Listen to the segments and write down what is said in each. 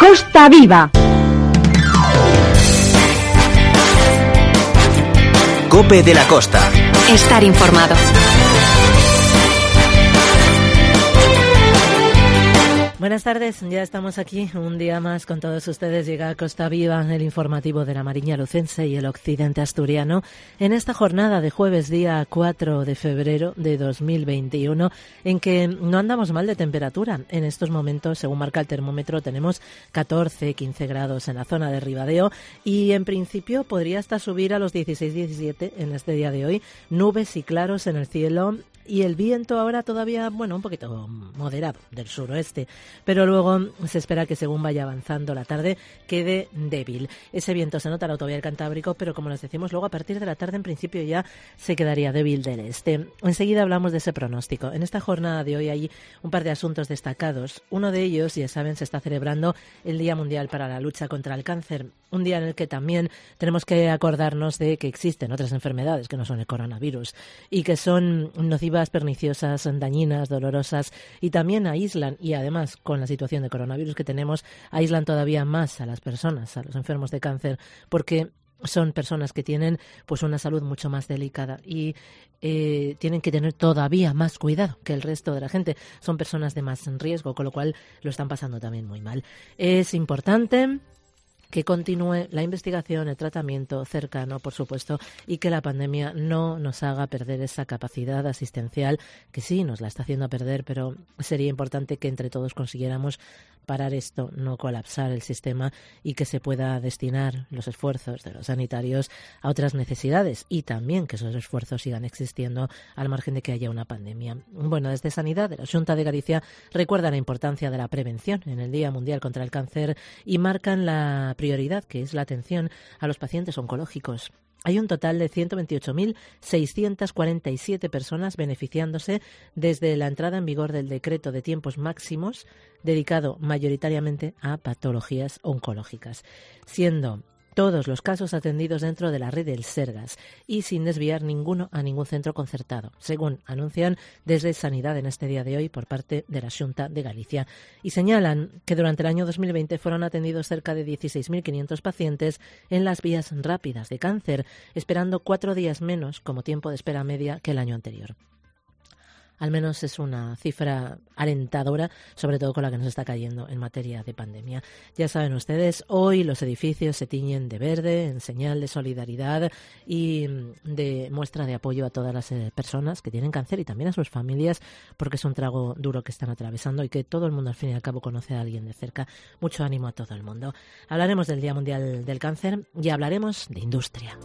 Costa Viva. COPE de la Costa. Estar informado. Buenas tardes, ya estamos aquí un día más con todos ustedes. Llega a Costa Viva, el informativo de la Mariña Lucense y el occidente asturiano, en esta jornada de jueves día 4 de febrero de 2021, en que no andamos mal de temperatura. En estos momentos, según marca el termómetro, tenemos 14, 15 grados en la zona de Ribadeo y en principio podría hasta subir a los 16, 17 en este día de hoy. Nubes y claros en el cielo. Y el viento ahora todavía, un poquito moderado del suroeste, pero luego se espera que según vaya avanzando la tarde quede débil. Ese viento se nota en la autovía del Cantábrico, pero como les decimos, luego a partir de la tarde en principio ya se quedaría débil del este. Enseguida hablamos de ese pronóstico. En esta jornada de hoy hay un par de asuntos destacados. Uno de ellos, ya saben, se está celebrando el Día Mundial para la Lucha contra el Cáncer. Un día en el que también tenemos que acordarnos de que existen otras enfermedades que no son el coronavirus y que son nocivas, perniciosas, dañinas, dolorosas y también aíslan, y además con la situación de coronavirus que tenemos, aíslan todavía más a las personas, a los enfermos de cáncer, porque son personas que tienen pues una salud mucho más delicada y tienen que tener todavía más cuidado que el resto de la gente. Son personas de más riesgo, con lo cual lo están pasando también muy mal. Es importante que continúe la investigación, el tratamiento cercano, por supuesto, y que la pandemia no nos haga perder esa capacidad asistencial, que sí nos la está haciendo perder, pero sería importante que entre todos consiguiéramos parar esto, no colapsar el sistema y que se pueda destinar los esfuerzos de los sanitarios a otras necesidades y también que esos esfuerzos sigan existiendo al margen de que haya una pandemia. Bueno, desde Sanidad de la Xunta de Galicia recuerdan la importancia de la prevención en el Día Mundial contra el Cáncer y marcan la prioridad, que es la atención a los pacientes oncológicos. Hay un total de 128.647 personas beneficiándose desde la entrada en vigor del decreto de tiempos máximos dedicado mayoritariamente a patologías oncológicas, siendo todos los casos atendidos dentro de la red del Sergas y sin desviar ninguno a ningún centro concertado, según anuncian desde Sanidad en este día de hoy por parte de la Xunta de Galicia. Y señalan que durante el año 2020 fueron atendidos cerca de 16.500 pacientes en las vías rápidas de cáncer, esperando 4 días menos como tiempo de espera media que el año anterior. Al menos es una cifra alentadora, sobre todo con la que nos está cayendo en materia de pandemia. Ya saben ustedes, hoy los edificios se tiñen de verde en señal de solidaridad y de muestra de apoyo a todas las personas que tienen cáncer y también a sus familias, porque es un trago duro que están atravesando y que todo el mundo al fin y al cabo conoce a alguien de cerca. Mucho ánimo a todo el mundo. Hablaremos del Día Mundial del Cáncer y hablaremos de industria.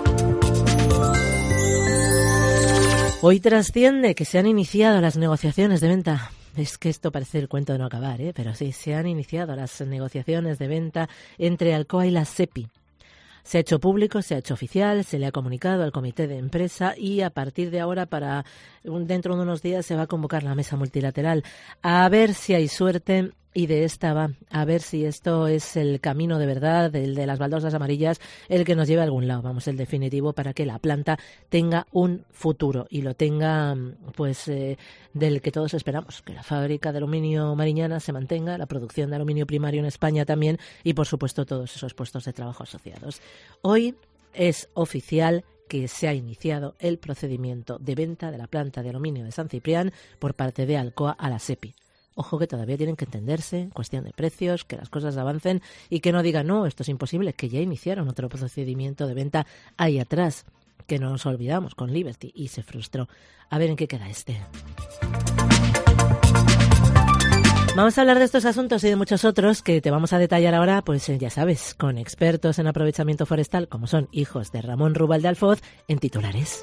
Hoy trasciende que se han iniciado las negociaciones de venta. Es que esto parece el cuento de no acabar, pero sí, se han iniciado las negociaciones de venta entre Alcoa y la SEPI. Se ha hecho público, se ha hecho oficial, se le ha comunicado al comité de empresa y a partir de ahora, dentro de unos días, se va a convocar la mesa multilateral. A ver si hay suerte. Y de esta va a ver si esto es el camino de verdad, el de las baldosas amarillas, el que nos lleve a algún lado, el definitivo, para que la planta tenga un futuro y lo tenga, del que todos esperamos, que la fábrica de aluminio Mariñana se mantenga, la producción de aluminio primario en España también y, por supuesto, todos esos puestos de trabajo asociados. Hoy es oficial que se ha iniciado el procedimiento de venta de la planta de aluminio de San Ciprián por parte de Alcoa a la SEPI. Ojo que todavía tienen que entenderse, cuestión de precios, que las cosas avancen y que no digan, no, esto es imposible, que ya iniciaron otro procedimiento de venta ahí atrás, que no nos olvidamos, con Liberty, y se frustró. A ver en qué queda este. Vamos a hablar de estos asuntos y de muchos otros que te vamos a detallar ahora, ya sabes, con expertos en aprovechamiento forestal, como son hijos de Ramón Rubal de Alfoz, en titulares.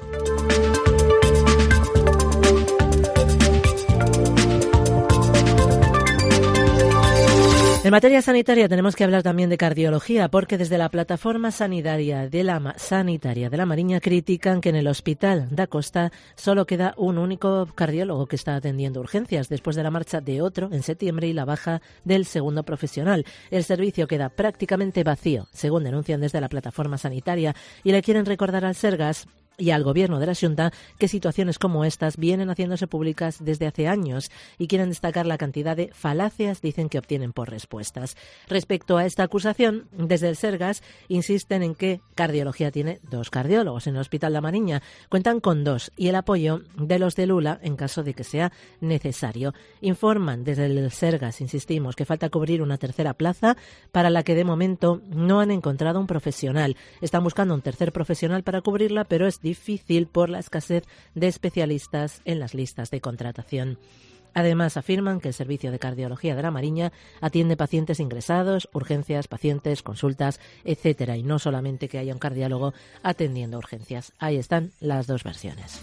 En materia sanitaria tenemos que hablar también de cardiología, porque desde la plataforma sanitaria de la Mariña critican que en el Hospital da Costa solo queda un único cardiólogo que está atendiendo urgencias después de la marcha de otro en septiembre y la baja del segundo profesional. El servicio queda prácticamente vacío, según denuncian desde la plataforma sanitaria, y le quieren recordar al Sergas y al Gobierno de la Xunta que situaciones como estas vienen haciéndose públicas desde hace años y quieren destacar la cantidad de falacias, dicen, que obtienen por respuestas. Respecto a esta acusación, desde el Sergas insisten en que Cardiología tiene 2 cardiólogos en el Hospital La Mariña, cuentan con 2 y el apoyo de los de Lula en caso de que sea necesario. Informan desde el Sergas, insistimos, que falta cubrir una tercera plaza para la que de momento no han encontrado un profesional. Están buscando un tercer profesional para cubrirla, pero es difícil por la escasez de especialistas en las listas de contratación. Además, afirman que el Servicio de Cardiología de La Mariña atiende pacientes ingresados, urgencias, pacientes, consultas, etcétera, y no solamente que haya un cardiólogo atendiendo urgencias. Ahí están las 2 versiones.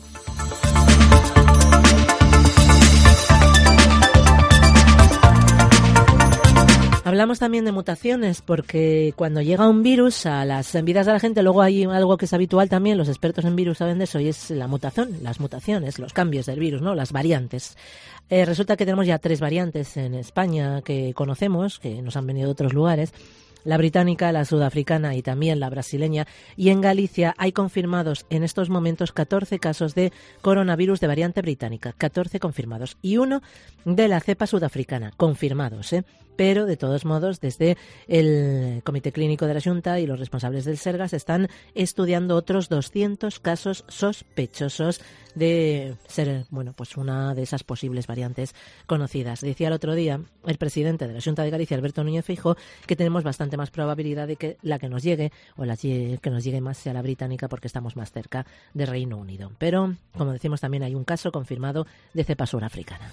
Hablamos también de mutaciones, porque cuando llega un virus a las vidas de la gente, luego hay algo que es habitual también, los expertos en virus saben de eso, y es la mutación, las mutaciones, los cambios del virus, ¿no? Las variantes. Resulta que tenemos ya 3 variantes en España que conocemos, que nos han venido de otros lugares. La británica, la sudafricana y también la brasileña. Y en Galicia hay confirmados en estos momentos 14 casos de coronavirus de variante británica. 14 confirmados. Y 1 de la cepa sudafricana. Confirmados, Pero, de todos modos, desde el Comité Clínico de la Xunta y los responsables del Sergas están estudiando otros 200 casos sospechosos de ser, pues una de esas posibles variantes conocidas. Decía el otro día el presidente de la Xunta de Galicia, Alberto Núñez Feijóo, que tenemos bastante más probabilidad de que la que nos llegue, o que nos llegue más, sea la británica, porque estamos más cerca de Reino Unido. Pero, como decimos, también hay un caso confirmado de cepa surafricana.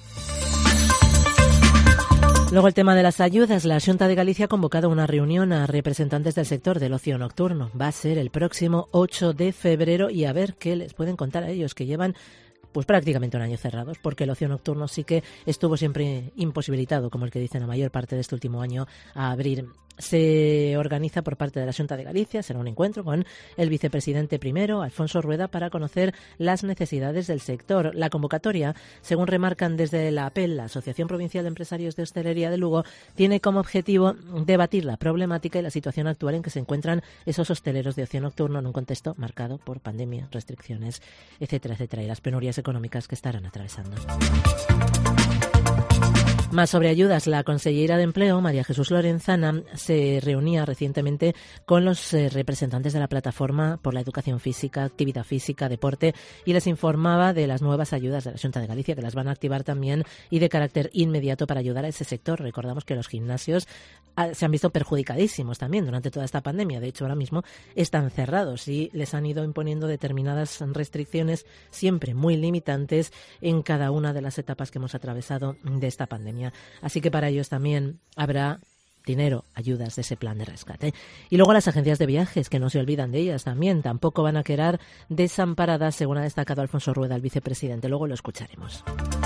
Luego el tema de las ayudas. La Xunta de Galicia ha convocado una reunión a representantes del sector del ocio nocturno. Va a ser el próximo 8 de febrero y a ver qué les pueden contar a ellos, que llevan pues prácticamente un año cerrados, porque el ocio nocturno sí que estuvo siempre imposibilitado, como el que dicen, la mayor parte de este último año a abrir. Se organiza por parte de la Xunta de Galicia, será un encuentro con el vicepresidente primero, Alfonso Rueda, para conocer las necesidades del sector. La convocatoria, según remarcan desde la APEL, la Asociación Provincial de Empresarios de Hostelería de Lugo, tiene como objetivo debatir la problemática y la situación actual en que se encuentran esos hosteleros de ocio nocturno en un contexto marcado por pandemia, restricciones, etcétera, etcétera, y las penurias económicas que estarán atravesando. Más sobre ayudas. La consellera de Empleo, María Jesús Lorenzana, se reunía recientemente con los representantes de la Plataforma por la Educación Física, Actividad Física, Deporte, y les informaba de las nuevas ayudas de la Xunta de Galicia, que las van a activar también y de carácter inmediato para ayudar a ese sector. Recordamos que los gimnasios se han visto perjudicadísimos también durante toda esta pandemia. De hecho, ahora mismo están cerrados y les han ido imponiendo determinadas restricciones, siempre muy limitantes, en cada una de las etapas que hemos atravesado de esta pandemia. Así que para ellos también habrá dinero, ayudas de ese plan de rescate. Y luego las agencias de viajes, que no se olvidan de ellas también, tampoco van a quedar desamparadas, según ha destacado Alfonso Rueda, el vicepresidente. Luego lo escucharemos.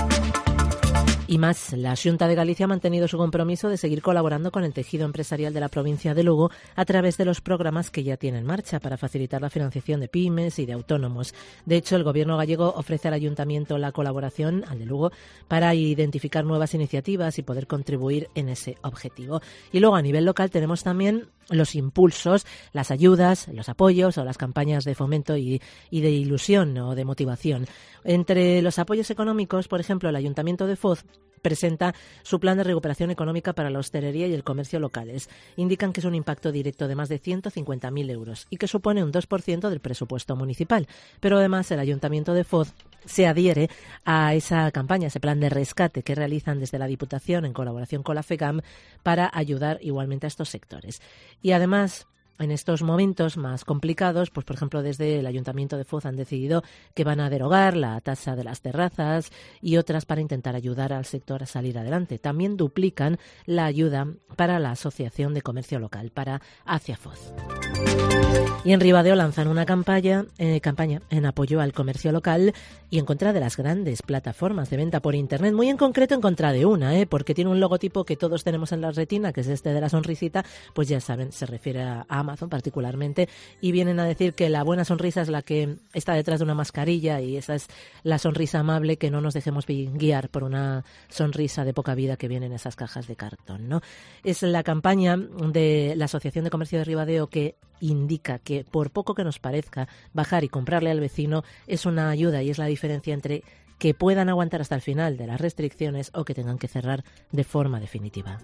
Y más, la Xunta de Galicia ha mantenido su compromiso de seguir colaborando con el tejido empresarial de la provincia de Lugo a través de los programas que ya tiene en marcha para facilitar la financiación de pymes y de autónomos. De hecho, el Gobierno gallego ofrece al Ayuntamiento la colaboración, al de Lugo, para identificar nuevas iniciativas y poder contribuir en ese objetivo. Y luego, a nivel local, tenemos también los impulsos, las ayudas, los apoyos o las campañas de fomento y de ilusión o de motivación. Entre los apoyos económicos, por ejemplo, el Ayuntamiento de Foz presenta su plan de recuperación económica para la hostelería y el comercio locales. Indican que es un impacto directo de más de 150.000 euros y que supone un 2% del presupuesto municipal. Pero además el Ayuntamiento de Foz se adhiere a esa campaña, ese plan de rescate que realizan desde la Diputación en colaboración con la FEGAM para ayudar igualmente a estos sectores. Y además, en estos momentos más complicados, pues por ejemplo desde el Ayuntamiento de Foz han decidido que van a derogar la tasa de las terrazas y otras para intentar ayudar al sector a salir adelante. También duplican la ayuda para la Asociación de Comercio Local, para Hacia Foz. Y en Ribadeo lanzan una campaña en apoyo al comercio local y en contra de las grandes plataformas de venta por Internet, muy en concreto en contra de una, porque tiene un logotipo que todos tenemos en la retina, que es este de la sonrisita, pues ya saben, se refiere a Amazon particularmente, y vienen a decir que la buena sonrisa es la que está detrás de una mascarilla y esa es la sonrisa amable, que no nos dejemos guiar por una sonrisa de poca vida que viene en esas cajas de cartón, ¿no? Es la campaña de la Asociación de Comercio de Ribadeo que indica que, por poco que nos parezca, bajar y comprarle al vecino es una ayuda y es la diferencia entre que puedan aguantar hasta el final de las restricciones o que tengan que cerrar de forma definitiva.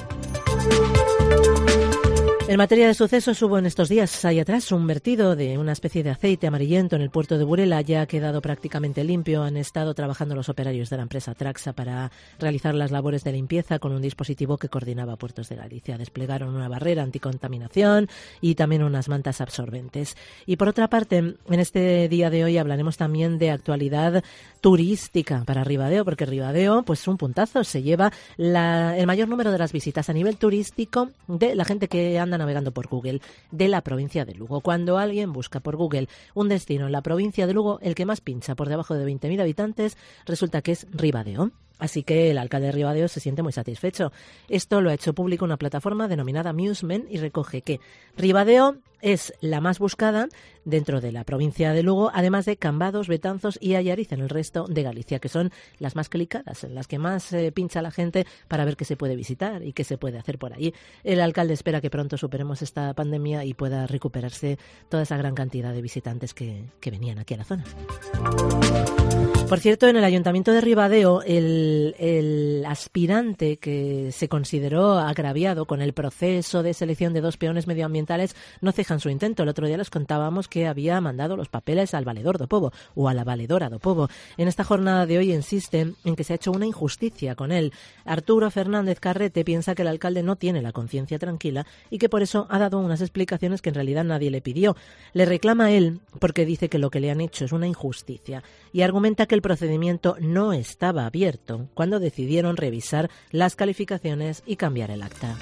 En materia de sucesos, hubo en estos días ahí atrás un vertido de una especie de aceite amarillento en el puerto de Burela. Ya ha quedado prácticamente limpio. Han estado trabajando los operarios de la empresa Traxa para realizar las labores de limpieza con un dispositivo que coordinaba Puertos de Galicia. Desplegaron una barrera anticontaminación y también unas mantas absorbentes. Y por otra parte, en este día de hoy hablaremos también de actualidad turística para Ribadeo, porque Ribadeo, pues un puntazo, se lleva el mayor número de las visitas a nivel turístico de la gente que anda navegando por Google de la provincia de Lugo. Cuando alguien busca por Google un destino en la provincia de Lugo, el que más pincha por debajo de 20.000 habitantes resulta que es Ribadeo. Así que el alcalde de Ribadeo se siente muy satisfecho. Esto lo ha hecho público una plataforma denominada Musement y recoge que Ribadeo es la más buscada dentro de la provincia de Lugo, además de Cambados, Betanzos y Allariz en el resto de Galicia, que son las más clicadas, en las que más pincha la gente para ver qué se puede visitar y qué se puede hacer por allí. El alcalde espera que pronto superemos esta pandemia y pueda recuperarse toda esa gran cantidad de visitantes que venían aquí a la zona. Por cierto, en el Ayuntamiento de Ribadeo, el aspirante que se consideró agraviado con el proceso de selección de 2 peones medioambientales no ceja en su intento. El otro día les contábamos que había mandado los papeles al valedor do Pobo o a la valedora do Pobo. En esta jornada de hoy insiste en que se ha hecho una injusticia con él. Arturo Fernández Carrete piensa que el alcalde no tiene la conciencia tranquila y que por eso ha dado unas explicaciones que en realidad nadie le pidió. Le reclama a él porque dice que lo que le han hecho es una injusticia y argumenta que el procedimiento no estaba abierto cuando decidieron revisar las calificaciones y cambiar el acta.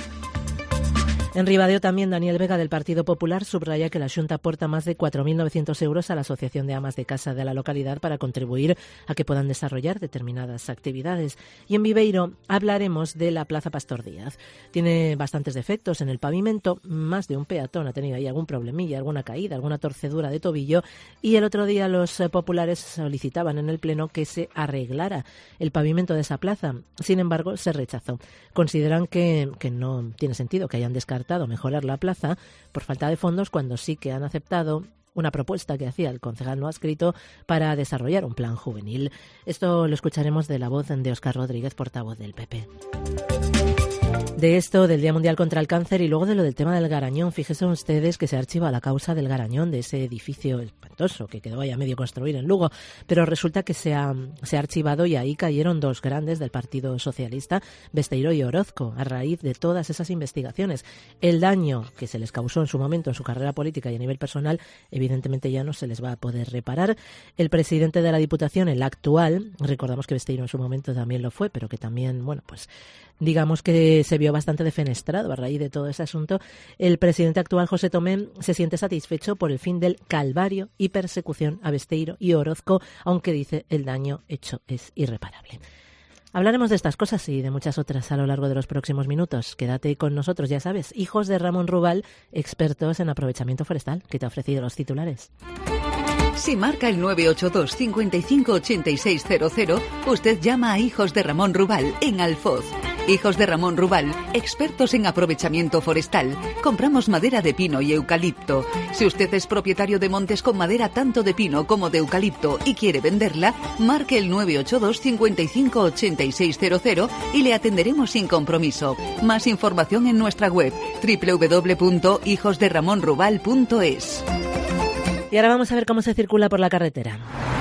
En Ribadeo también Daniel Vega del Partido Popular subraya que la Xunta aporta más de 4.900 euros a la Asociación de Amas de Casa de la localidad para contribuir a que puedan desarrollar determinadas actividades. Y en Viveiro hablaremos de la Plaza Pastor Díaz. Tiene bastantes defectos en el pavimento, más de un peatón ha tenido ahí algún problemilla, alguna caída, alguna torcedura de tobillo, y el otro día los populares solicitaban en el Pleno que se arreglara el pavimento de esa plaza. Sin embargo, se rechazó. Consideran que no tiene sentido que hayan descartado mejorar la plaza por falta de fondos cuando sí que han aceptado una propuesta que hacía el concejal no adscrito para desarrollar un plan juvenil. Esto lo escucharemos de la voz de Óscar Rodríguez, portavoz del PP. De esto, del Día Mundial contra el Cáncer y luego de lo del tema del Garañón. Fíjense ustedes que se archiva la causa del Garañón, de ese edificio espantoso que quedó ahí a medio construir en Lugo, pero resulta que se ha archivado y ahí cayeron 2 grandes del Partido Socialista, Besteiro y Orozco, a raíz de todas esas investigaciones. El daño que se les causó en su momento en su carrera política y a nivel personal, evidentemente ya no se les va a poder reparar. El presidente de la Diputación, el actual, recordamos que Besteiro en su momento también lo fue, pero que también, bueno, pues digamos que se vio bastante defenestrado a raíz de todo ese asunto. El presidente actual, José Tomé, se siente satisfecho por el fin del calvario y persecución a Besteiro y Orozco, aunque dice el daño hecho es irreparable. Hablaremos de estas cosas y de muchas otras a lo largo de los próximos minutos. Quédate con nosotros, ya sabes, hijos de Ramón Rubal, expertos en aprovechamiento forestal, que te ha ofrecido los titulares. Si marca el 982 55 8600, usted llama a Hijos de Ramón Rubal en Alfoz. Hijos de Ramón Rubal, expertos en aprovechamiento forestal. Compramos madera de pino y eucalipto. Si usted es propietario de montes con madera tanto de pino como de eucalipto y quiere venderla, marque el 982 55 8600 y le atenderemos sin compromiso. Más información en nuestra web www.hijosderamonrubal.es. Y ahora vamos a ver cómo se circula por la carretera.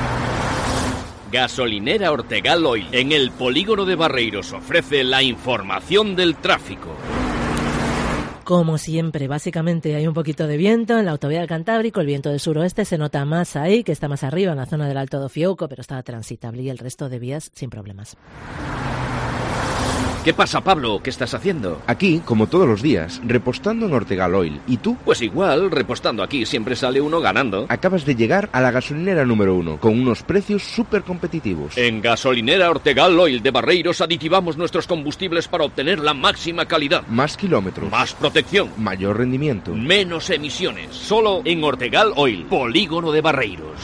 Gasolinera Ortegal Oil, en el polígono de Barreiros, ofrece la información del tráfico. Como siempre, básicamente hay un poquito de viento en la autovía del Cantábrico, el viento del suroeste se nota más ahí, que está más arriba en la zona del Alto do Fiouco, pero está transitable y el resto de vías sin problemas. ¿Qué pasa, Pablo? ¿Qué estás haciendo? Aquí, como todos los días, repostando en Ortegal Oil. ¿Y tú? Pues igual, repostando aquí siempre sale uno ganando. Acabas de llegar a la gasolinera número 1, con unos precios súper competitivos. En Gasolinera Ortegal Oil de Barreiros aditivamos nuestros combustibles para obtener la máxima calidad. Más kilómetros. Más protección. Mayor rendimiento. Menos emisiones. Solo en Ortegal Oil, polígono de Barreiros.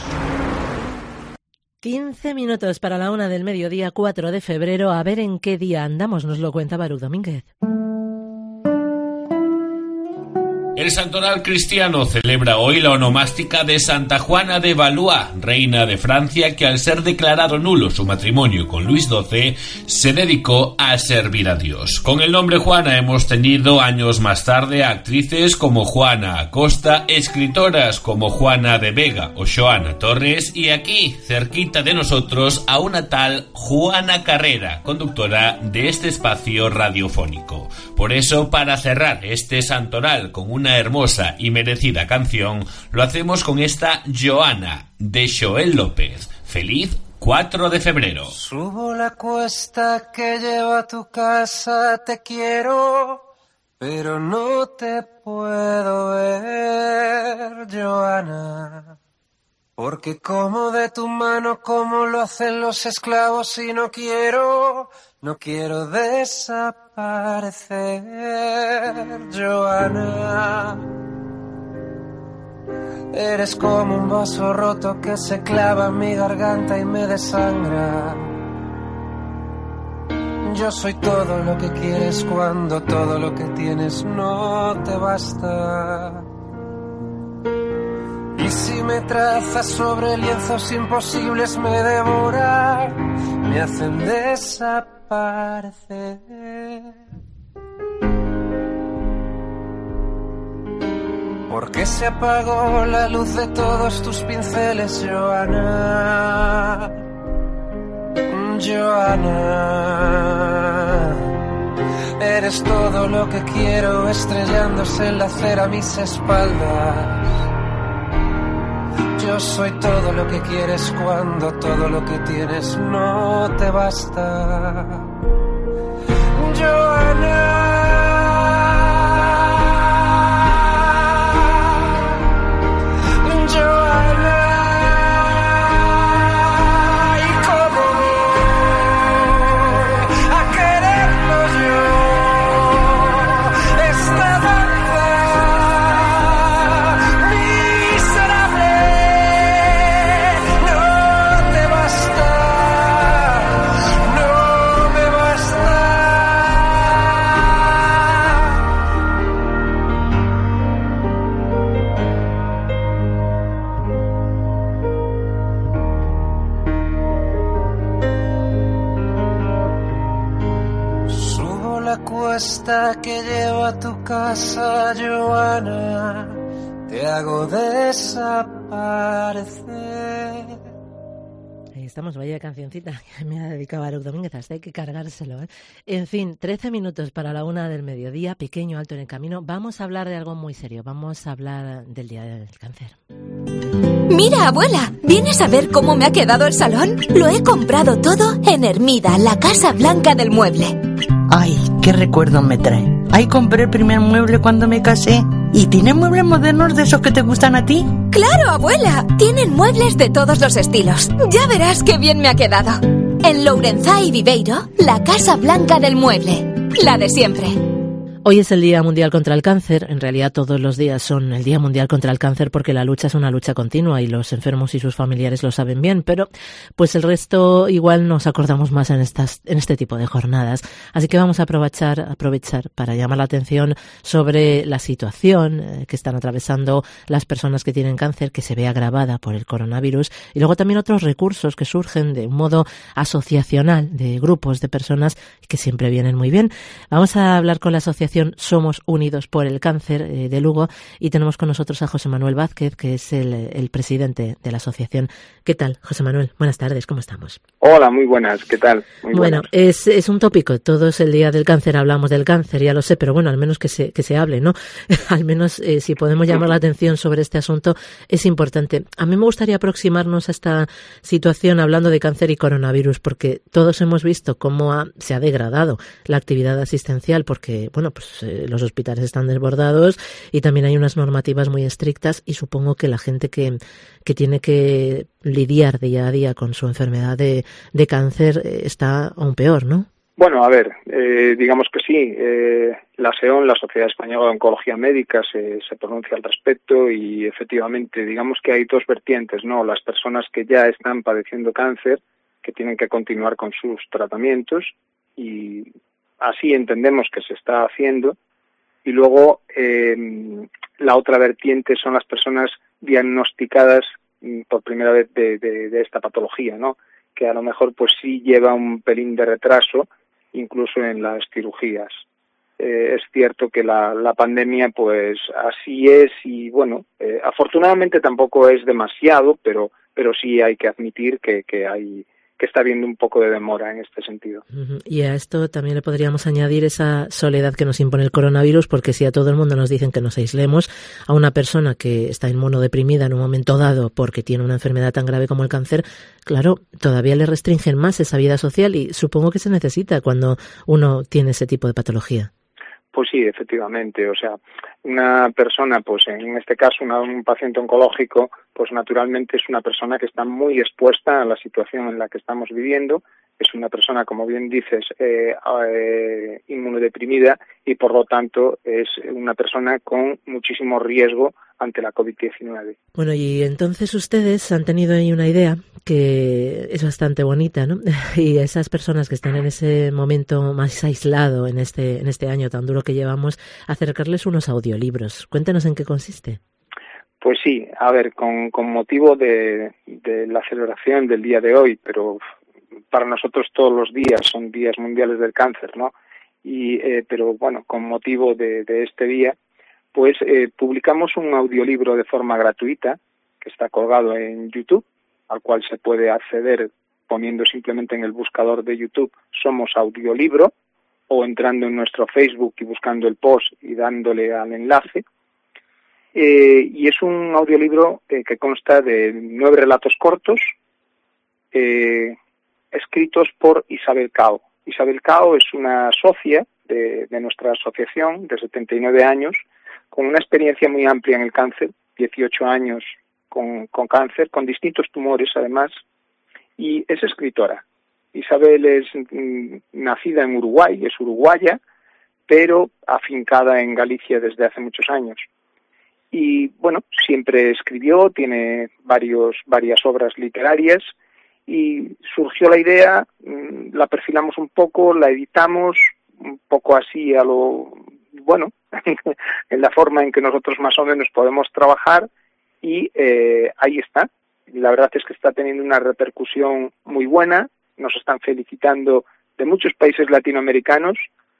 15 minutos para la 1 del mediodía, 4 de febrero. A ver en qué día andamos, nos lo cuenta Baruch Domínguez. El santoral cristiano celebra hoy la onomástica de Santa Juana de Valois, reina de Francia, que al ser declarado nulo su matrimonio con Luis XII, se dedicó a servir a Dios. Con el nombre Juana hemos tenido años más tarde a actrices como Juana Acosta, escritoras como Juana de Vega o Xoana Torres, y aquí, cerquita de nosotros, a una tal Juana Carrera, conductora de este espacio radiofónico. Por eso, para cerrar este santoral con una hermosa y merecida canción, lo hacemos con esta Joana, de Joel López. ¡Feliz 4 de febrero! Subo la cuesta que lleva a tu casa, te quiero, pero no te puedo ver, Joana. Porque como de tu mano, como lo hacen los esclavos, y no quiero desaparecer, Joana. Eres como un vaso roto que se clava en mi garganta y me desangra. Yo soy todo lo que quieres cuando todo lo que tienes no te basta. Y si me trazas sobre lienzos imposibles me devoran, me hacen desaparecer. Porque se apagó la luz de todos tus pinceles, Joana. Joana. Eres todo lo que quiero, estrellándose en la acera a mis espaldas. Yo soy todo lo que quieres cuando todo lo que tienes no te basta. Joana. Que lleva a tu casa, Joana, te hago desaparecer. Ahí estamos, vaya cancioncita que me ha dedicado Baruch Domínguez, hasta hay que cargárselo, ¿eh? En fin, 13 minutos para la 1 del mediodía, pequeño alto en el camino. Vamos a hablar de algo muy serio, vamos a hablar del Día del Cáncer. Mira, abuela, ¿vienes a ver cómo me ha quedado el salón? Lo he comprado todo en Hermida, la Casa Blanca del Mueble. Ay, qué recuerdos me trae. Ahí compré el primer mueble cuando me casé. ¿Y tienen muebles modernos de esos que te gustan a ti? ¡Claro, abuela! Tienen muebles de todos los estilos. Ya verás qué bien me ha quedado. En Lourenzá y Viveiro, la Casa Blanca del Mueble. La de siempre. Hoy es el Día Mundial contra el Cáncer. En realidad todos los días son el Día Mundial contra el Cáncer porque la lucha es una lucha continua y los enfermos y sus familiares lo saben bien, pero pues el resto igual nos acordamos más en este tipo de jornadas. Así que vamos a aprovechar para llamar la atención sobre la situación que están atravesando las personas que tienen cáncer, que se ve agravada por el coronavirus, y luego también otros recursos que surgen de un modo asociacional de grupos de personas que siempre vienen muy bien. Vamos a hablar con la asociación Somos Unidos por el Cáncer de Lugo y tenemos con nosotros a José Manuel Vázquez, que es el presidente de la asociación. ¿Qué tal, José Manuel? Buenas tardes, ¿cómo estamos? Hola, muy buenas, ¿qué tal? Muy bueno, es un tópico, todos el Día del Cáncer hablamos del cáncer, ya lo sé, pero bueno, al menos que se hable, ¿no? Al menos si podemos llamar la atención sobre este asunto es importante. A mí me gustaría aproximarnos a esta situación hablando de cáncer y coronavirus, porque todos hemos visto cómo se ha degradado la actividad asistencial, porque, bueno, pues los hospitales están desbordados y también hay unas normativas muy estrictas y supongo que la gente que tiene que lidiar día a día con su enfermedad de cáncer está aún peor, ¿no? Bueno, a ver, digamos que sí. La SEON, la Sociedad Española de Oncología Médica, se pronuncia al respecto y efectivamente, digamos que hay dos vertientes, ¿no? Las personas que ya están padeciendo cáncer, que tienen que continuar con sus tratamientos y así entendemos que se está haciendo. Y luego la otra vertiente son las personas diagnosticadas por primera vez de esta patología, ¿no? Que a lo mejor pues sí lleva un pelín de retraso, incluso en las cirugías. Es cierto que la pandemia pues así es y bueno, afortunadamente tampoco es demasiado, pero sí hay que admitir que está habiendo un poco de demora en este sentido. Y a esto también le podríamos añadir esa soledad que nos impone el coronavirus, porque si a todo el mundo nos dicen que nos aislemos, a una persona que está inmunodeprimida en un momento dado porque tiene una enfermedad tan grave como el cáncer, claro, todavía le restringen más esa vida social y supongo que se necesita cuando uno tiene ese tipo de patología. Pues sí, efectivamente. O sea, una persona, pues en este caso un paciente oncológico, pues naturalmente es una persona que está muy expuesta a la situación en la que estamos viviendo. Es una persona, como bien dices, inmunodeprimida y por lo tanto es una persona con muchísimo riesgo ante la COVID-19. Bueno, y entonces ustedes han tenido ahí una idea que es bastante bonita, ¿no? Y esas personas que están en ese momento más aislado en este año tan duro que llevamos, acercarles unos audiolibros. Cuéntenos en qué consiste. Pues sí, a ver, con motivo de la celebración del día de hoy, pero para nosotros todos los días son días mundiales del cáncer, ¿no? Pero bueno, con motivo de este día, pues publicamos un audiolibro de forma gratuita que está colgado en YouTube, al cual se puede acceder poniendo simplemente en el buscador de YouTube Somos Audiolibro o entrando en nuestro Facebook y buscando el post y dándole al enlace. Y es un audiolibro que consta de 9 relatos cortos escritos por Isabel Cao. Isabel Cao es una socia de nuestra asociación de 79 años, con una experiencia muy amplia en el cáncer, 18 años con cáncer, con distintos tumores además, y es escritora. Isabel es nacida en Uruguay, es uruguaya, pero afincada en Galicia desde hace muchos años. Y bueno, siempre escribió, tiene varias obras literarias, y surgió la idea, la perfilamos un poco, la editamos un poco así a lo, bueno, en la forma en que nosotros más o menos podemos trabajar, y ahí está. La verdad es que está teniendo una repercusión muy buena, nos están felicitando de muchos países latinoamericanos,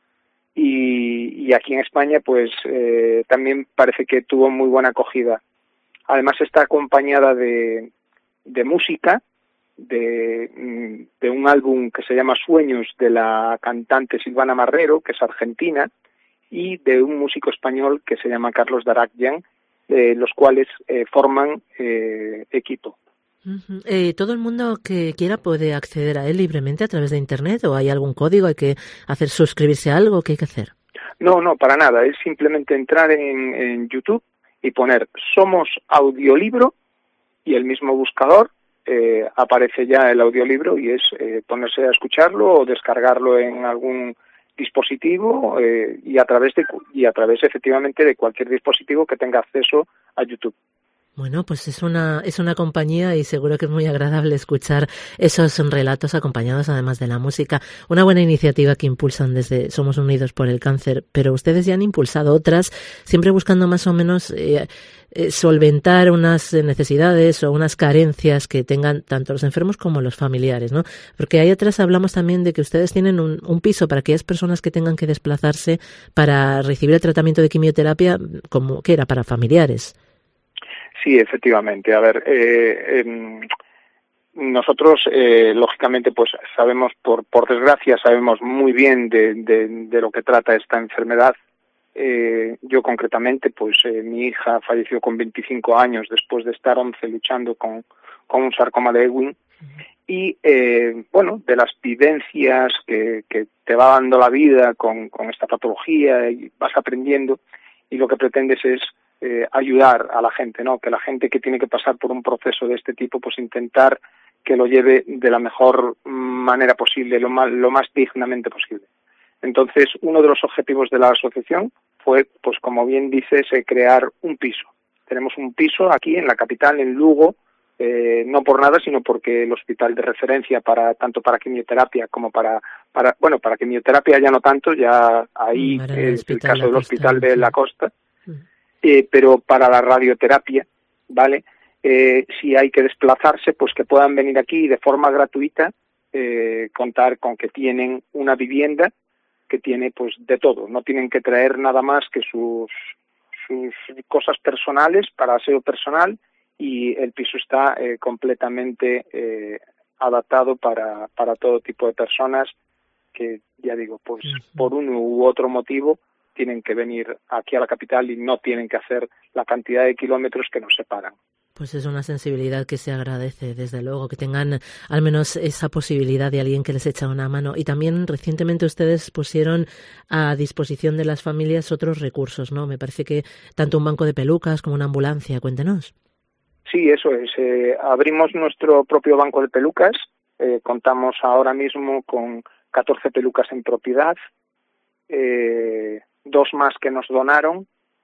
y aquí en España pues también parece que tuvo muy buena acogida. Además está acompañada de música, de un álbum que se llama Sueños de la cantante Silvana Marrero, que es argentina, y de un músico español que se llama Carlos Daragyan, los cuales forman equipo. ¿Todo el mundo que quiera puede acceder a él libremente a través de Internet o hay algún código, hay que suscribirse a algo? ¿Qué hay que hacer? No, para nada, es simplemente entrar en YouTube y poner Somos Audiolibro y el mismo buscador aparece ya el audiolibro y es ponerse a escucharlo o descargarlo en algún dispositivo y a través efectivamente de cualquier dispositivo que tenga acceso a YouTube. Bueno, pues es una compañía y seguro que es muy agradable escuchar esos relatos acompañados además de la música. Una buena iniciativa que impulsan desde Somos Unidos por el Cáncer, pero ustedes ya han impulsado otras, siempre buscando más o menos solventar unas necesidades o unas carencias que tengan tanto los enfermos como los familiares, ¿no? Porque ahí atrás hablamos también de que ustedes tienen un piso para aquellas personas que tengan que desplazarse para recibir el tratamiento de quimioterapia, como que era para familiares. Sí, efectivamente. A ver, nosotros, lógicamente, pues sabemos, por desgracia, sabemos muy bien de lo que trata esta enfermedad. Yo concretamente, pues mi hija falleció con 25 años después de estar 11 luchando con un sarcoma de Ewing. Y, bueno, de las vivencias que te va dando la vida con esta patología y vas aprendiendo, y lo que pretendes es ayudar a la gente, ¿no? Que la gente que tiene que pasar por un proceso de este tipo, pues intentar que lo lleve de la mejor manera posible, lo más dignamente posible. Entonces, uno de los objetivos de la asociación fue, pues como bien dices, crear un piso. Tenemos un piso aquí en la capital, en Lugo, no por nada, sino porque el hospital de referencia tanto para quimioterapia como para quimioterapia ya no tanto, ya ahí es el caso del Hospital de la Costa. pero para la radioterapia, ¿vale? Si hay que desplazarse, pues que puedan venir aquí de forma gratuita, contar con que tienen una vivienda que tiene pues de todo, no tienen que traer nada más que sus cosas personales para aseo personal, y el piso está completamente adaptado para todo tipo de personas que, ya digo, pues por uno u otro motivo tienen que venir aquí a la capital y no tienen que hacer la cantidad de kilómetros que nos separan. Pues es una sensibilidad que se agradece, desde luego, que tengan al menos esa posibilidad de alguien que les echa una mano. Y también recientemente ustedes pusieron a disposición de las familias otros recursos, ¿no? Me parece que tanto un banco de pelucas como una ambulancia. Cuéntenos. Sí, eso es. Abrimos nuestro propio banco de pelucas. Contamos ahora mismo con 14 pelucas en propiedad, 2 más que nos donaron.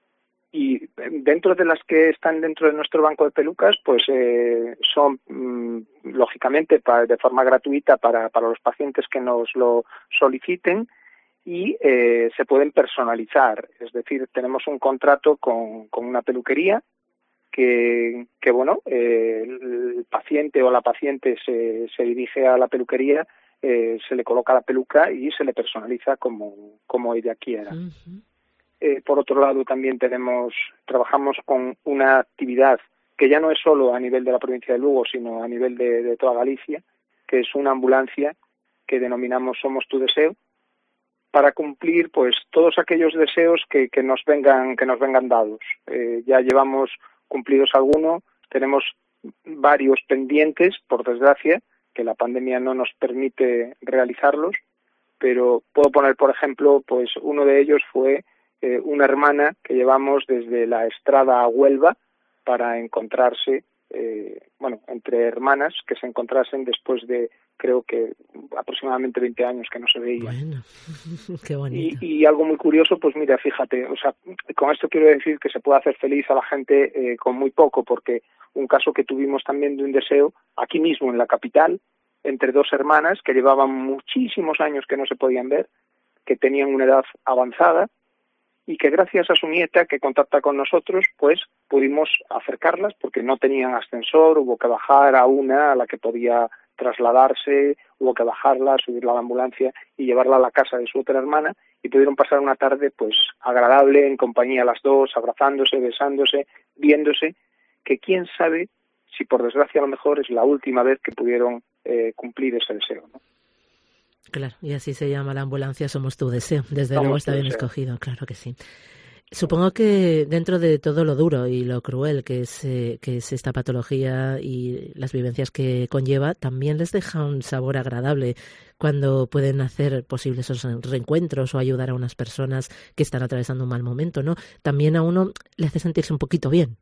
Y dentro de las que están dentro de nuestro banco de pelucas, pues son, lógicamente, de forma gratuita para los pacientes que nos lo soliciten, y se pueden personalizar. Es decir, tenemos un contrato con una peluquería que bueno, el paciente o la paciente se dirige a la peluquería, se le coloca la peluca y se le personaliza como ella quiera. Uh-huh. Por otro lado, también trabajamos con una actividad que ya no es solo a nivel de la provincia de Lugo, sino a nivel de toda Galicia, que es una ambulancia que denominamos Somos tu Deseo, para cumplir pues todos aquellos deseos que nos vengan dados. Ya llevamos cumplidos algunos, tenemos varios pendientes, por desgracia, que la pandemia no nos permite realizarlos, pero puedo poner, por ejemplo, pues uno de ellos fue una hermana que llevamos desde la Estrada a Huelva para encontrarse, entre hermanas que se encontrasen después de, creo que aproximadamente 20 años que no se veían. Bueno, qué bonito. Y algo muy curioso, pues mira, fíjate, o sea, con esto quiero decir que se puede hacer feliz a la gente con muy poco, porque un caso que tuvimos también de un deseo, aquí mismo en la capital, entre 2 hermanas que llevaban muchísimos años que no se podían ver, que tenían una edad avanzada, y que gracias a su nieta que contacta con nosotros, pues pudimos acercarlas porque no tenían ascensor, hubo que bajar a una a la que podía trasladarse, hubo que bajarla, subirla a la ambulancia y llevarla a la casa de su otra hermana, y pudieron pasar una tarde pues agradable en compañía las dos, abrazándose, besándose, viéndose, que quién sabe si por desgracia a lo mejor es la última vez que pudieron cumplir ese deseo, ¿no? Claro, y así se llama la ambulancia Somos tu Deseo. Desde luego está bien escogido, claro que sí. Supongo que dentro de todo lo duro y lo cruel que es esta patología y las vivencias que conlleva, también les deja un sabor agradable cuando pueden hacer posibles esos reencuentros o ayudar a unas personas que están atravesando un mal momento, ¿no? También a uno le hace sentirse un poquito bien.